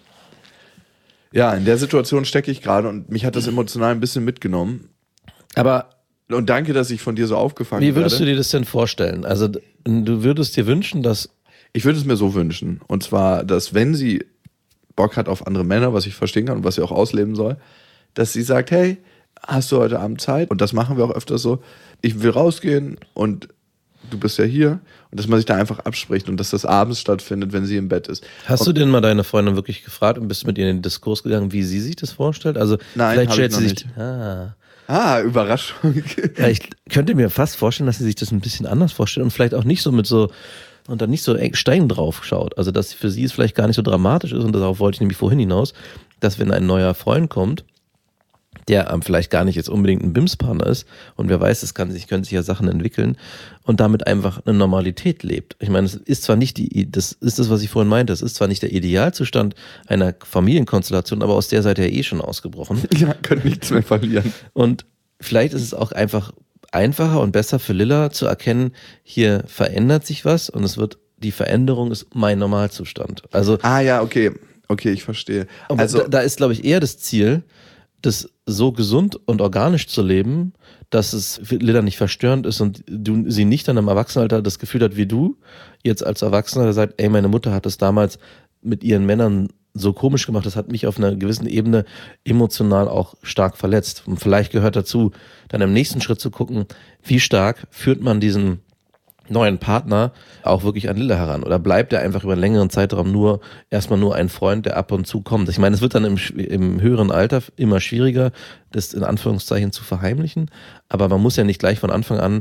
Ja, in der Situation stecke ich gerade und mich hat das emotional ein bisschen mitgenommen. Aber und danke, dass ich von dir so aufgefangen werde. Wie würdest werde. du dir das denn vorstellen? Also du würdest dir wünschen, dass... Ich würde es mir so wünschen. Und zwar, dass wenn sie Bock hat auf andere Männer, was ich verstehen kann und was sie auch ausleben soll, dass sie sagt, hey, hast du heute Abend Zeit? Und das machen wir auch öfters so. Ich will rausgehen und du bist ja hier. Und dass man sich da einfach abspricht und dass das abends stattfindet, wenn sie im Bett ist. Hast und du denn mal deine Freundin wirklich gefragt und bist mit ihr in den Diskurs gegangen, wie sie sich das vorstellt? Also Nein, vielleicht stellt ich sie noch sich... nicht. Ah. Ah, Überraschung. Ja, ich könnte mir fast vorstellen, dass sie sich das ein bisschen anders vorstellt und vielleicht auch nicht so mit so und dann nicht so Stein drauf schaut. Also dass für sie es vielleicht gar nicht so dramatisch ist und darauf wollte ich nämlich vorhin hinaus, dass wenn ein neuer Freund kommt, der ähm, vielleicht gar nicht jetzt unbedingt ein Bimspartner ist und wer weiß, es kann sich, können sich ja Sachen entwickeln und damit einfach eine Normalität lebt. Ich meine, es ist zwar nicht die, das ist das, was ich vorhin meinte, es ist zwar nicht der Idealzustand einer Familienkonstellation, aber aus der seid ihr eh schon ausgebrochen. Ja, könnt nichts mehr verlieren. Und vielleicht ist es auch einfach einfacher und besser für Lilla zu erkennen, hier verändert sich was und es wird, die Veränderung ist mein Normalzustand. Also, ah ja, okay, okay, ich verstehe. Aber also da, da ist, glaube ich, eher das Ziel, das so gesund und organisch zu leben, dass es für Lilla nicht verstörend ist und du sie nicht dann im Erwachsenenalter das Gefühl hat wie du, jetzt als Erwachsener, der sagt, ey, meine Mutter hat das damals mit ihren Männern so komisch gemacht, das hat mich auf einer gewissen Ebene emotional auch stark verletzt. Und vielleicht gehört dazu, dann im nächsten Schritt zu gucken, wie stark führt man diesen neuen Partner auch wirklich an Lilla heran? Oder bleibt er einfach über einen längeren Zeitraum nur erstmal nur ein Freund, der ab und zu kommt? Ich meine, es wird dann im, im höheren Alter immer schwieriger, das in Anführungszeichen zu verheimlichen, aber man muss ja nicht gleich von Anfang an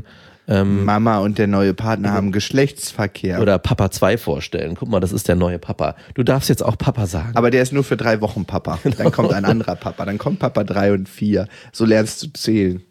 Ähm, Mama und der neue Partner haben Geschlechtsverkehr. Oder Papa zwei vorstellen. Guck mal, das ist der neue Papa. Du darfst jetzt auch Papa sagen. Aber der ist nur für drei Wochen Papa. Genau. Dann kommt ein anderer Papa. Dann kommt Papa drei und vier. So lernst du zählen.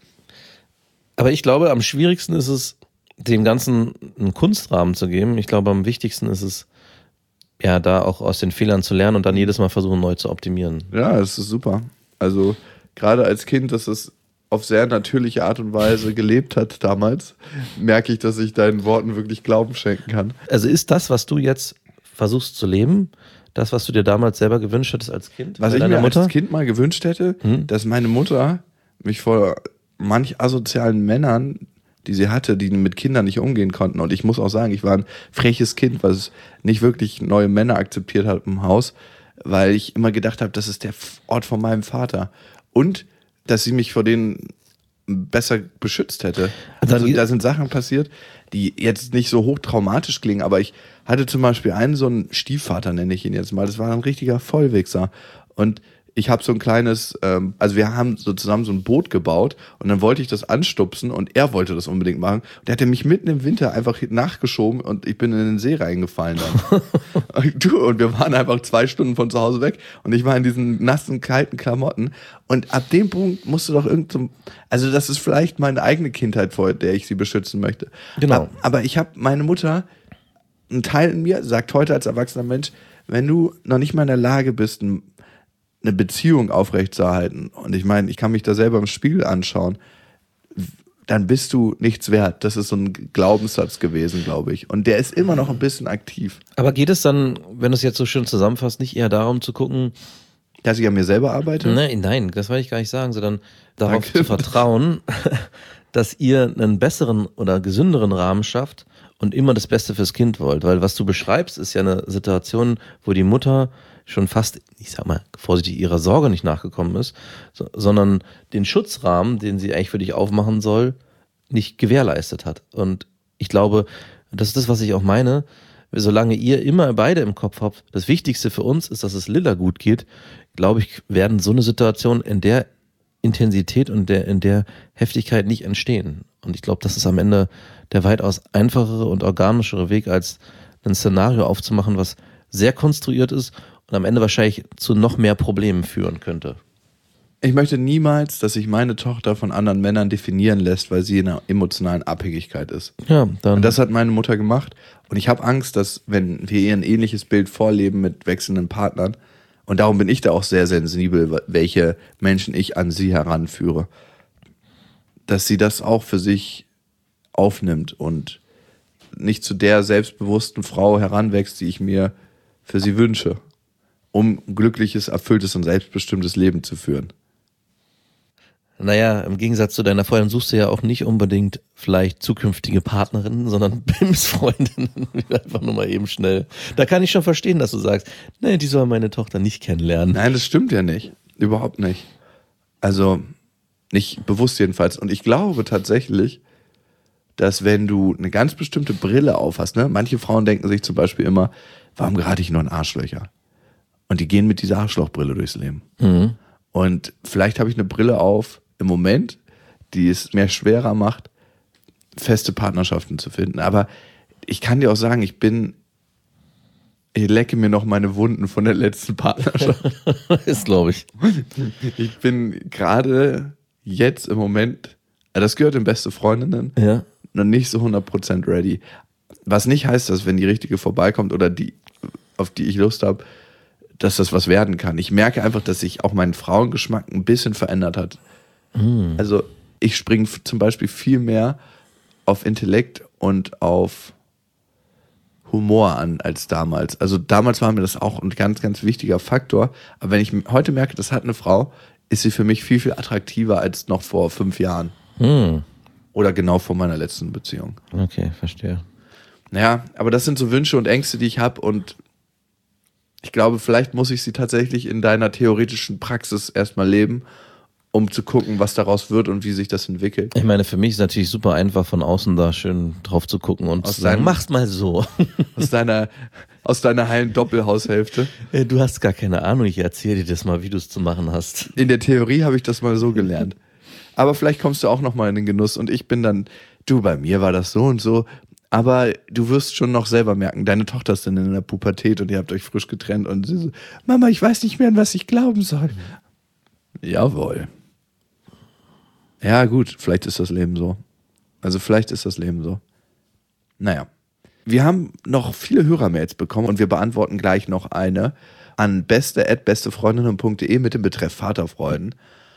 Aber ich glaube, am schwierigsten ist es, dem Ganzen einen Kunstrahmen zu geben. Ich glaube, am wichtigsten ist es, ja, da auch aus den Fehlern zu lernen und dann jedes Mal versuchen, neu zu optimieren. Ja, das ist super. Also gerade als Kind, das ist auf sehr natürliche Art und Weise gelebt hat damals, merke ich, dass ich deinen Worten wirklich Glauben schenken kann. Also ist das, was du jetzt versuchst zu leben, das, was du dir damals selber gewünscht hattest als Kind? Was ich mir Mutter? als Kind mal gewünscht hätte, hm? dass meine Mutter mich vor manch asozialen Männern, die sie hatte, die mit Kindern nicht umgehen konnten. Und ich muss auch sagen, ich war ein freches Kind, was nicht wirklich neue Männer akzeptiert hat im Haus, weil ich immer gedacht habe, das ist der Ort von meinem Vater. Und dass sie mich vor denen besser beschützt hätte. Also da sind Sachen passiert, die jetzt nicht so hochtraumatisch klingen, aber ich hatte zum Beispiel einen so einen Stiefvater, nenne ich ihn jetzt mal, das war ein richtiger Vollwichser. Und ich habe so ein kleines, ähm, also wir haben so zusammen so ein Boot gebaut und dann wollte ich das anstupsen und er wollte das unbedingt machen. Und der hat mich mitten im Winter einfach nachgeschoben und ich bin in den See reingefallen dann. und, und wir waren einfach zwei Stunden von zu Hause weg und ich war in diesen nassen, kalten Klamotten. Und ab dem Punkt musst du doch irgend so, also das ist vielleicht meine eigene Kindheit, vor der ich sie beschützen möchte. Genau. Aber, aber ich habe meine Mutter, ein Teil in mir sagt heute als erwachsener Mensch, wenn du noch nicht mal in der Lage bist, ein eine Beziehung aufrechtzuerhalten, und ich meine, ich kann mich da selber im Spiegel anschauen, dann bist du nichts wert. Das ist so ein Glaubenssatz gewesen, glaube ich. Und der ist immer noch ein bisschen aktiv. Aber geht es dann, wenn du es jetzt so schön zusammenfasst, nicht eher darum zu gucken, dass ich an mir selber arbeite? Nein, nein, das wollte ich gar nicht sagen, sondern darauf Danke. zu vertrauen, dass ihr einen besseren oder gesünderen Rahmen schafft und immer das Beste fürs Kind wollt. Weil was du beschreibst, ist ja eine Situation, wo die Mutter schon fast, ich sag mal, vorsichtig ihrer Sorge nicht nachgekommen ist, so, sondern den Schutzrahmen, den sie eigentlich für dich aufmachen soll, nicht gewährleistet hat. Und ich glaube, das ist das, was ich auch meine, solange ihr immer beide im Kopf habt, das Wichtigste für uns ist, dass es Lilla gut geht, glaube ich, werden so eine Situation in der Intensität und der, in der Heftigkeit nicht entstehen. Und ich glaube, das ist am Ende der weitaus einfachere und organischere Weg, als ein Szenario aufzumachen, was sehr konstruiert ist und am Ende wahrscheinlich zu noch mehr Problemen führen könnte. Ich möchte niemals, dass sich meine Tochter von anderen Männern definieren lässt, weil sie in einer emotionalen Abhängigkeit ist. Ja, dann. Und das hat meine Mutter gemacht. Und ich habe Angst, dass, wenn wir ihr ein ähnliches Bild vorleben mit wechselnden Partnern, und darum bin ich da auch sehr sensibel, welche Menschen ich an sie heranführe, dass sie das auch für sich aufnimmt und nicht zu der selbstbewussten Frau heranwächst, die ich mir für sie wünsche, um ein glückliches, erfülltes und selbstbestimmtes Leben zu führen. Naja, im Gegensatz zu deiner Freundin suchst du ja auch nicht unbedingt vielleicht zukünftige Partnerinnen, sondern Bimsfreundinnen. Einfach nur mal eben schnell. Da kann ich schon verstehen, dass du sagst, nee, die soll meine Tochter nicht kennenlernen. Nein, das stimmt ja nicht. Überhaupt nicht. Also, nicht bewusst jedenfalls. Und ich glaube tatsächlich, dass wenn du eine ganz bestimmte Brille aufhast, ne, manche Frauen denken sich zum Beispiel immer, warum gerate ich nur in Arschlöcher? Und die gehen mit dieser Arschlochbrille durchs Leben. Mhm. Und vielleicht habe ich eine Brille auf im Moment, die es mir schwerer macht, feste Partnerschaften zu finden. Aber ich kann dir auch sagen, ich bin, ich lecke mir noch meine Wunden von der letzten Partnerschaft. Das glaube ich. Ich bin gerade jetzt im Moment, das gehört in beste Freundinnen, ja, noch nicht so hundert Prozent ready. Was nicht heißt, dass wenn die richtige vorbeikommt oder die, auf die ich Lust habe, dass das was werden kann. Ich merke einfach, dass sich auch mein Frauengeschmack ein bisschen verändert hat. Mm. Also ich springe zum Beispiel viel mehr auf Intellekt und auf Humor an als damals. Also damals war mir das auch ein ganz, ganz wichtiger Faktor. Aber wenn ich heute merke, das hat eine Frau, ist sie für mich viel, viel attraktiver als noch vor fünf Jahren. Mm. Oder genau vor meiner letzten Beziehung. Okay, verstehe. Naja, aber das sind so Wünsche und Ängste, die ich habe, und ich glaube, vielleicht muss ich sie tatsächlich in deiner theoretischen Praxis erstmal leben, um zu gucken, was daraus wird und wie sich das entwickelt. Ich meine, für mich ist es natürlich super einfach, von außen da schön drauf zu gucken und aus zu sagen, deinem, mach's mal so. Aus deiner, aus deiner heilen Doppelhaushälfte. Du hast gar keine Ahnung, ich erzähle dir das mal, wie du es zu machen hast. In der Theorie habe ich das mal so gelernt. Aber vielleicht kommst du auch noch mal in den Genuss und ich bin dann du, bei mir war das so und so. Aber du wirst schon noch selber merken, deine Tochter ist dann in der Pubertät und ihr habt euch frisch getrennt und sie so, Mama, ich weiß nicht mehr, an was ich glauben soll. Mhm. Jawohl. Ja gut, vielleicht ist das Leben so. Also vielleicht ist das Leben so. Naja. Wir haben noch viele Hörermails bekommen und wir beantworten gleich noch eine an beste at bestefreundinnen punkt de mit dem Betreff Vaterfreuden.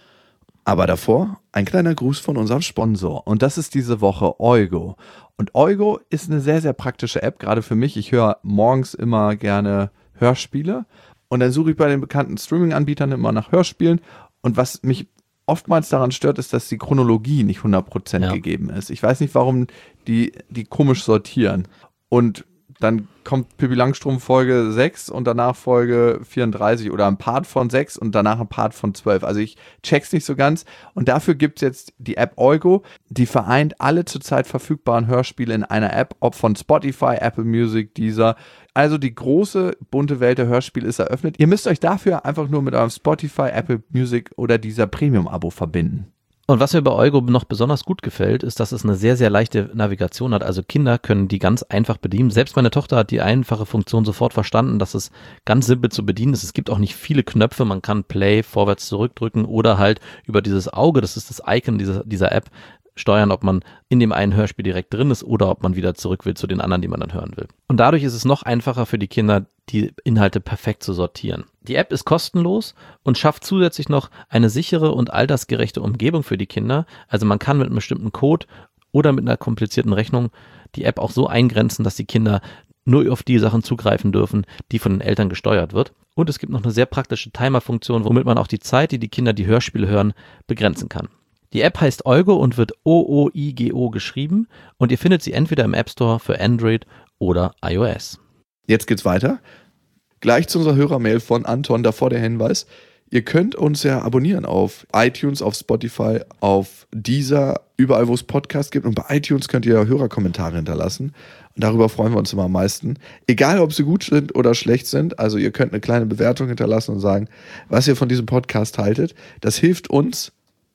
Aber davor ein kleiner Gruß von unserem Sponsor. Und das ist diese Woche Eugo. Und Eugo ist eine sehr, sehr praktische App, gerade für mich. Ich höre morgens immer gerne Hörspiele. Und dann suche ich bei den bekannten Streaming-Anbietern immer nach Hörspielen. Und was mich oftmals daran stört, ist, dass die Chronologie nicht hundert Prozent ja. gegeben ist. Ich weiß nicht, warum die, die komisch sortieren. Und dann kommt Pippi Langstrumpf Folge sechs und danach Folge vierunddreißig oder ein Part von sechs und danach ein Part von zwölf. Also ich check's nicht so ganz. Und dafür gibt's jetzt die App Eugo, die vereint alle zurzeit verfügbaren Hörspiele in einer App, ob von Spotify, Apple Music, Deezer. Also die große, bunte Welt der Hörspiele ist eröffnet. Ihr müsst euch dafür einfach nur mit eurem Spotify, Apple Music oder Deezer Premium-Abo verbinden. Und was mir bei Eugo noch besonders gut gefällt, ist, dass es eine sehr, sehr leichte Navigation hat. Also Kinder können die ganz einfach bedienen. Selbst meine Tochter hat die einfache Funktion sofort verstanden, dass es ganz simpel zu bedienen ist. Es gibt auch nicht viele Knöpfe. Man kann Play, vorwärts, zurückdrücken oder halt über dieses Auge, das ist das Icon dieser, dieser App, steuern, ob man in dem einen Hörspiel direkt drin ist oder ob man wieder zurück will zu den anderen, die man dann hören will. Und dadurch ist es noch einfacher für die Kinder, die Inhalte perfekt zu sortieren. Die App ist kostenlos und schafft zusätzlich noch eine sichere und altersgerechte Umgebung für die Kinder. Also man kann mit einem bestimmten Code oder mit einer komplizierten Rechnung die App auch so eingrenzen, dass die Kinder nur auf die Sachen zugreifen dürfen, die von den Eltern gesteuert wird. Und es gibt noch eine sehr praktische Timer-Funktion, womit man auch die Zeit, die die Kinder die Hörspiele hören, begrenzen kann. Die App heißt Eugo und wird O O I G O geschrieben und ihr findet sie entweder im App Store für Android oder iOS. Jetzt geht's weiter. Gleich zu unserer Hörermail von Anton, davor der Hinweis. Ihr könnt uns ja abonnieren auf iTunes, auf Spotify, auf Deezer, überall wo es Podcasts gibt. Und bei iTunes könnt ihr Hörerkommentare hinterlassen. Und darüber freuen wir uns immer am meisten. Egal, ob sie gut sind oder schlecht sind. Also ihr könnt eine kleine Bewertung hinterlassen und sagen, was ihr von diesem Podcast haltet. Das hilft uns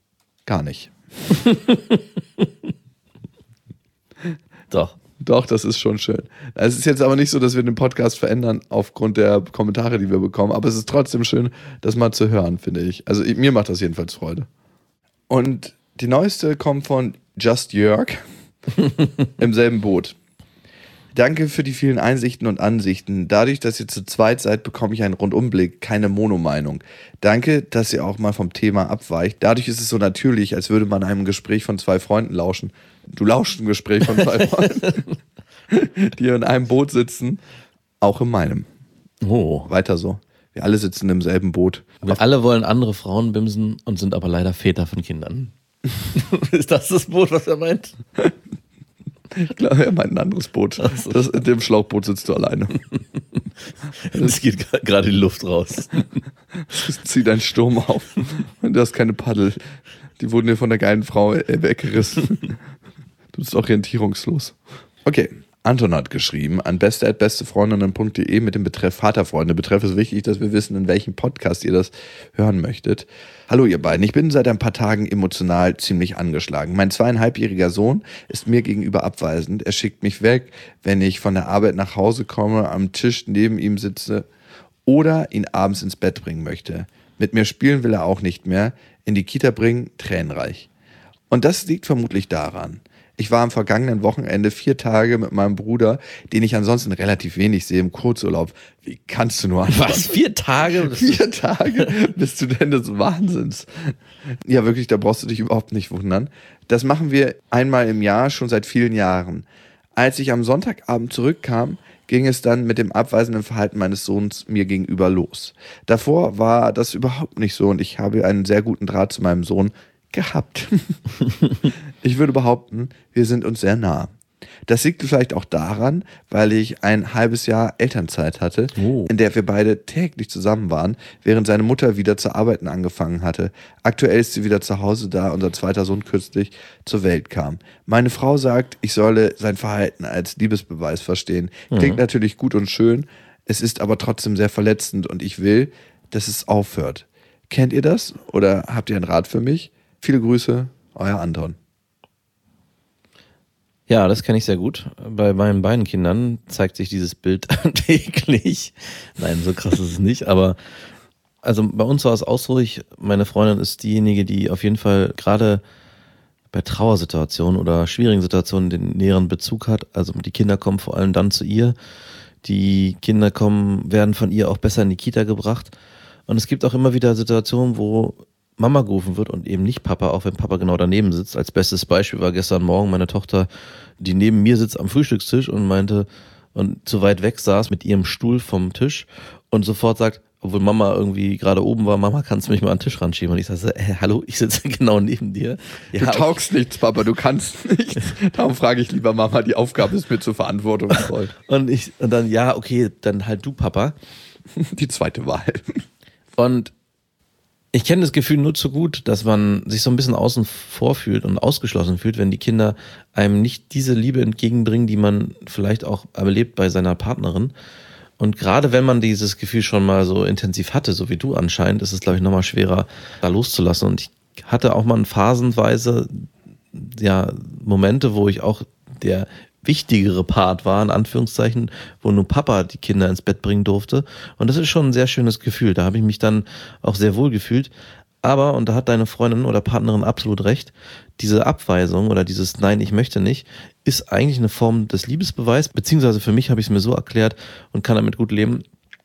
gar nicht. Doch. Doch, das ist schon schön. Es ist jetzt aber nicht so, dass wir den Podcast verändern aufgrund der Kommentare, die wir bekommen. Aber es ist trotzdem schön, das mal zu hören, finde ich. Also mir macht das jedenfalls Freude. Und die neueste kommt von Just Jörg im selben Boot. Danke für die vielen Einsichten und Ansichten. Dadurch, dass ihr zu zweit seid, bekomme ich einen Rundumblick, keine Monomeinung. Danke, dass ihr auch mal vom Thema abweicht. Dadurch ist es so natürlich, als würde man einem Gespräch von zwei Freunden lauschen. Du lauschst ein Gespräch von zwei Freunden, die in einem Boot sitzen, auch in meinem. Oh. Weiter so. Wir alle sitzen im selben Boot. Wir alle wollen andere Frauen bimsen und sind aber leider Väter von Kindern. Ist das das Boot, was er meint? Ich glaube, er meint ein anderes Boot. So. Das, in dem Schlauchboot sitzt du alleine. Es geht gerade die Luft raus. Es zieht einen Sturm auf. Und du hast keine Paddel. Die wurden dir von der geilen Frau weggerissen. Du bist orientierungslos. Okay. Anton hat geschrieben an beste at bestefreundinnen punkt de mit dem Betreff Vaterfreunde. Betreff ist wichtig, dass wir wissen, in welchem Podcast ihr das hören möchtet. Hallo ihr beiden, ich bin seit ein paar Tagen emotional ziemlich angeschlagen. Mein zweieinhalbjähriger Sohn ist mir gegenüber abweisend. Er schickt mich weg, wenn ich von der Arbeit nach Hause komme, am Tisch neben ihm sitze oder ihn abends ins Bett bringen möchte. Mit mir spielen will er auch nicht mehr. In die Kita bringen, tränenreich. Und das liegt vermutlich daran. Ich war am vergangenen Wochenende vier Tage mit meinem Bruder, den ich ansonsten relativ wenig sehe, im Kurzurlaub. Wie kannst du nur anfangen? Was? Vier Tage? Vier Tage? Bist du denn des Wahnsinns? Ja, wirklich, da brauchst du dich überhaupt nicht wundern. Das machen wir einmal im Jahr, schon seit vielen Jahren. Als ich am Sonntagabend zurückkam, ging es dann mit dem abweisenden Verhalten meines Sohns mir gegenüber los. Davor war das überhaupt nicht so und ich habe einen sehr guten Draht zu meinem Sohn gehabt. Ich würde behaupten, wir sind uns sehr nah. Das liegt vielleicht auch daran, weil ich ein halbes Jahr Elternzeit hatte, oh. in der wir beide täglich zusammen waren, während seine Mutter wieder zu arbeiten angefangen hatte. Aktuell ist sie wieder zu Hause, da unser zweiter Sohn kürzlich zur Welt kam. Meine Frau sagt, ich solle sein Verhalten als Liebesbeweis verstehen. Klingt mhm. natürlich gut und schön, es ist aber trotzdem sehr verletzend und ich will, dass es aufhört. Kennt ihr das oder habt ihr einen Rat für mich? Viele Grüße, euer Anton. Ja, das kenne ich sehr gut. Bei meinen beiden Kindern zeigt sich dieses Bild täglich. Nein, so krass ist es nicht, aber also bei uns war es auch so, ich, meine Freundin ist diejenige, die auf jeden Fall gerade bei Trauersituationen oder schwierigen Situationen den näheren Bezug hat. Also die Kinder kommen vor allem dann zu ihr. Die Kinder kommen, werden von ihr auch besser in die Kita gebracht. Und es gibt auch immer wieder Situationen, wo Mama gerufen wird und eben nicht Papa, auch wenn Papa genau daneben sitzt. Als bestes Beispiel war gestern Morgen meine Tochter, die neben mir sitzt am Frühstückstisch und meinte, und zu weit weg saß mit ihrem Stuhl vom Tisch und sofort sagt, obwohl Mama irgendwie gerade oben war, Mama, kannst du mich mal an den Tisch ranschieben? Und ich sage, äh, hallo, ich sitze genau neben dir. Ja, du taugst okay. nichts, Papa, du kannst nichts. Darum frage ich lieber Mama, die Aufgabe ist mir zur Verantwortungsvoll. und ich und dann, ja, okay, dann halt du, Papa. Die zweite Wahl. Und ich kenne das Gefühl nur zu gut, dass man sich so ein bisschen außen vor fühlt und ausgeschlossen fühlt, wenn die Kinder einem nicht diese Liebe entgegenbringen, die man vielleicht auch erlebt bei seiner Partnerin. Und gerade wenn man dieses Gefühl schon mal so intensiv hatte, so wie du anscheinend, ist es, glaube ich, nochmal schwerer, da loszulassen. Und ich hatte auch mal phasenweise ja, Momente, wo ich auch der wichtigere Part war, in Anführungszeichen, wo nur Papa die Kinder ins Bett bringen durfte. Und das ist schon ein sehr schönes Gefühl. Da habe ich mich dann auch sehr wohl gefühlt. Aber, und da hat deine Freundin oder Partnerin absolut recht, diese Abweisung oder dieses Nein, ich möchte nicht, ist eigentlich eine Form des Liebesbeweis, beziehungsweise für mich habe ich es mir so erklärt und kann damit gut leben.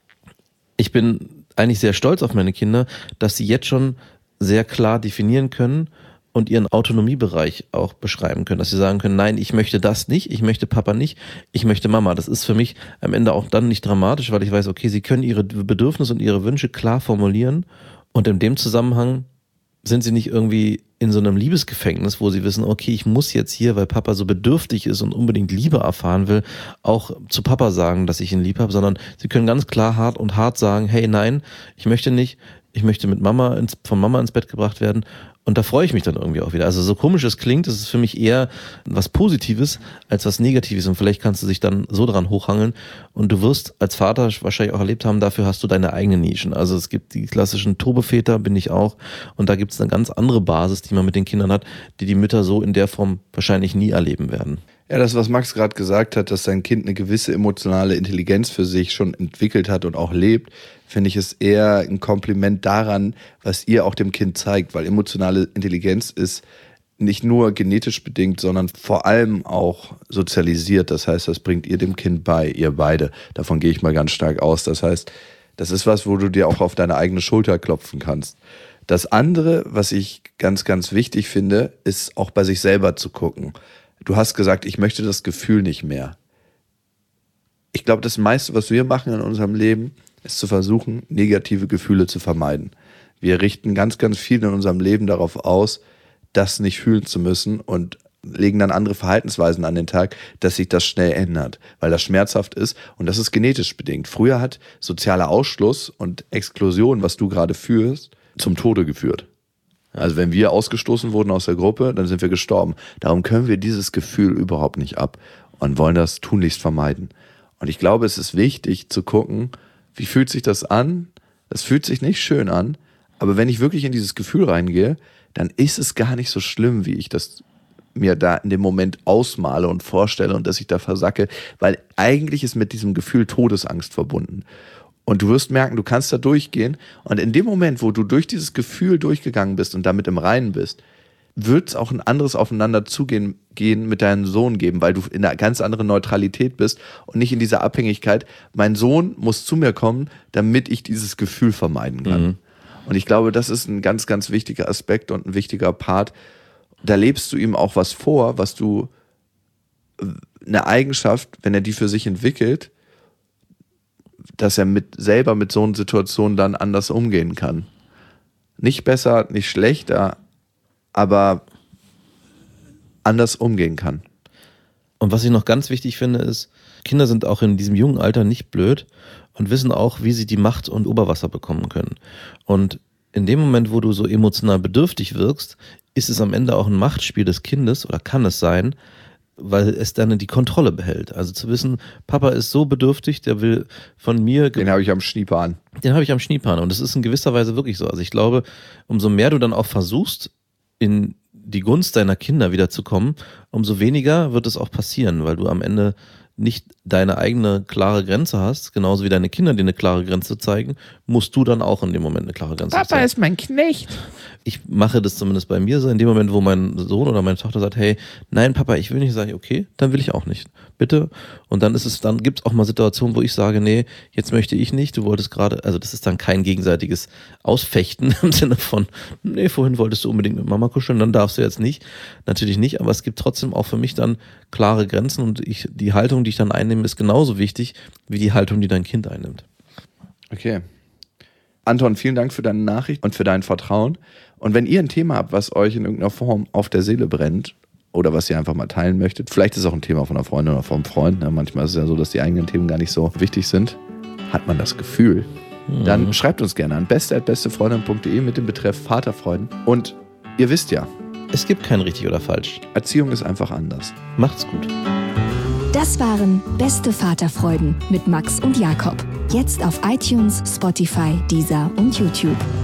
Ich bin eigentlich sehr stolz auf meine Kinder, dass sie jetzt schon sehr klar definieren können und ihren Autonomiebereich auch beschreiben können, dass sie sagen können, nein, ich möchte das nicht, ich möchte Papa nicht, ich möchte Mama. Das ist für mich am Ende auch dann nicht dramatisch, weil ich weiß, okay, sie können ihre Bedürfnisse und ihre Wünsche klar formulieren und in dem Zusammenhang sind sie nicht irgendwie in so einem Liebesgefängnis, wo sie wissen, okay, ich muss jetzt hier, weil Papa so bedürftig ist und unbedingt Liebe erfahren will, auch zu Papa sagen, dass ich ihn lieb habe, sondern sie können ganz klar hart und hart sagen, hey, nein, ich möchte nicht, ich möchte mit Mama ins, von Mama ins Bett gebracht werden. Und da freue ich mich dann irgendwie auch wieder. Also so komisch es klingt, ist es für mich eher was Positives als was Negatives. Und vielleicht kannst du dich dann so dran hochhangeln. Und du wirst als Vater wahrscheinlich auch erlebt haben, dafür hast du deine eigenen Nischen. Also es gibt die klassischen Turboväter, bin ich auch. Und da gibt es eine ganz andere Basis, die man mit den Kindern hat, die die Mütter so in der Form wahrscheinlich nie erleben werden. Ja, das, was Max gerade gesagt hat, dass sein Kind eine gewisse emotionale Intelligenz für sich schon entwickelt hat und auch lebt, finde ich, ist eher ein Kompliment daran, was ihr auch dem Kind zeigt, weil emotionale Intelligenz ist nicht nur genetisch bedingt, sondern vor allem auch sozialisiert. Das heißt, das bringt ihr dem Kind bei, ihr beide. Davon gehe ich mal ganz stark aus. Das heißt, das ist was, wo du dir auch auf deine eigene Schulter klopfen kannst. Das andere, was ich ganz, ganz wichtig finde, ist auch bei sich selber zu gucken. Du hast gesagt, ich möchte das Gefühl nicht mehr. Ich glaube, das meiste, was wir machen in unserem Leben, ist zu versuchen, negative Gefühle zu vermeiden. Wir richten ganz, ganz viel in unserem Leben darauf aus, das nicht fühlen zu müssen und legen dann andere Verhaltensweisen an den Tag, dass sich das schnell ändert, weil das schmerzhaft ist und das ist genetisch bedingt. Früher hat sozialer Ausschluss und Exklusion, was du gerade führst, zum Tode geführt. Also wenn wir ausgestoßen wurden aus der Gruppe, dann sind wir gestorben. Darum können wir dieses Gefühl überhaupt nicht ab und wollen das tunlichst vermeiden. Und ich glaube, es ist wichtig zu gucken, wie fühlt sich das an? Das fühlt sich nicht schön an, aber wenn ich wirklich in dieses Gefühl reingehe, dann ist es gar nicht so schlimm, wie ich das mir da in dem Moment ausmale und vorstelle und dass ich da versacke, weil eigentlich ist mit diesem Gefühl Todesangst verbunden. Und du wirst merken, du kannst da durchgehen und in dem Moment, wo du durch dieses Gefühl durchgegangen bist und damit im Reinen bist, wird es auch ein anderes Aufeinander zugehen gehen mit deinem Sohn geben, weil du in einer ganz anderen Neutralität bist und nicht in dieser Abhängigkeit, mein Sohn muss zu mir kommen, damit ich dieses Gefühl vermeiden kann. Mhm. Und ich glaube, das ist ein ganz, ganz wichtiger Aspekt und ein wichtiger Part. Da lebst du ihm auch was vor, was du, eine Eigenschaft, wenn er die für sich entwickelt, dass er mit selber mit so einer Situation dann anders umgehen kann. Nicht besser, nicht schlechter, aber anders umgehen kann. Und was ich noch ganz wichtig finde, ist, Kinder sind auch in diesem jungen Alter nicht blöd und wissen auch, wie sie die Macht und Oberwasser bekommen können. Und in dem Moment, wo du so emotional bedürftig wirkst, ist es am Ende auch ein Machtspiel des Kindes oder kann es sein, weil es dann die Kontrolle behält. Also zu wissen, Papa ist so bedürftig, der will von mir... Den habe ich am Schniepan. Den habe ich am Schniepan und das ist in gewisser Weise wirklich so. Also ich glaube, umso mehr du dann auch versuchst, in die Gunst deiner Kinder wiederzukommen, umso weniger wird es auch passieren, weil du am Ende nicht deine eigene klare Grenze hast, genauso wie deine Kinder dir eine klare Grenze zeigen, musst du dann auch in dem Moment eine klare Grenze Papa zeigen. Papa ist mein Knecht. Ich mache das zumindest bei mir so, in dem Moment, wo mein Sohn oder meine Tochter sagt, hey, nein Papa, ich will nicht, sage ich, okay, dann will ich auch nicht, bitte. Und dann ist es, dann gibt es auch mal Situationen, wo ich sage, nee, jetzt möchte ich nicht, du wolltest gerade, also das ist dann kein gegenseitiges Ausfechten im Sinne von, nee, vorhin wolltest du unbedingt mit Mama kuscheln, dann darfst du jetzt nicht. Natürlich nicht, aber es gibt trotzdem auch für mich dann klare Grenzen und ich, die Haltung, die ich dann einnehme, ist genauso wichtig, wie die Haltung, die dein Kind einnimmt. Okay. Anton, vielen Dank für deine Nachricht und für dein Vertrauen. Und wenn ihr ein Thema habt, was euch in irgendeiner Form auf der Seele brennt oder was ihr einfach mal teilen möchtet, vielleicht ist es auch ein Thema von einer Freundin oder vom Freund, ne? Manchmal ist es ja so, dass die eigenen Themen gar nicht so wichtig sind, hat man das Gefühl, mhm. dann schreibt uns gerne an beste at bestefreundin punkt de mit dem Betreff Vaterfreuden. Und ihr wisst ja, es gibt kein richtig oder falsch. Erziehung ist einfach anders. Macht's gut. Das waren Beste Vaterfreuden mit Max und Jakob. Jetzt auf iTunes, Spotify, Deezer und YouTube.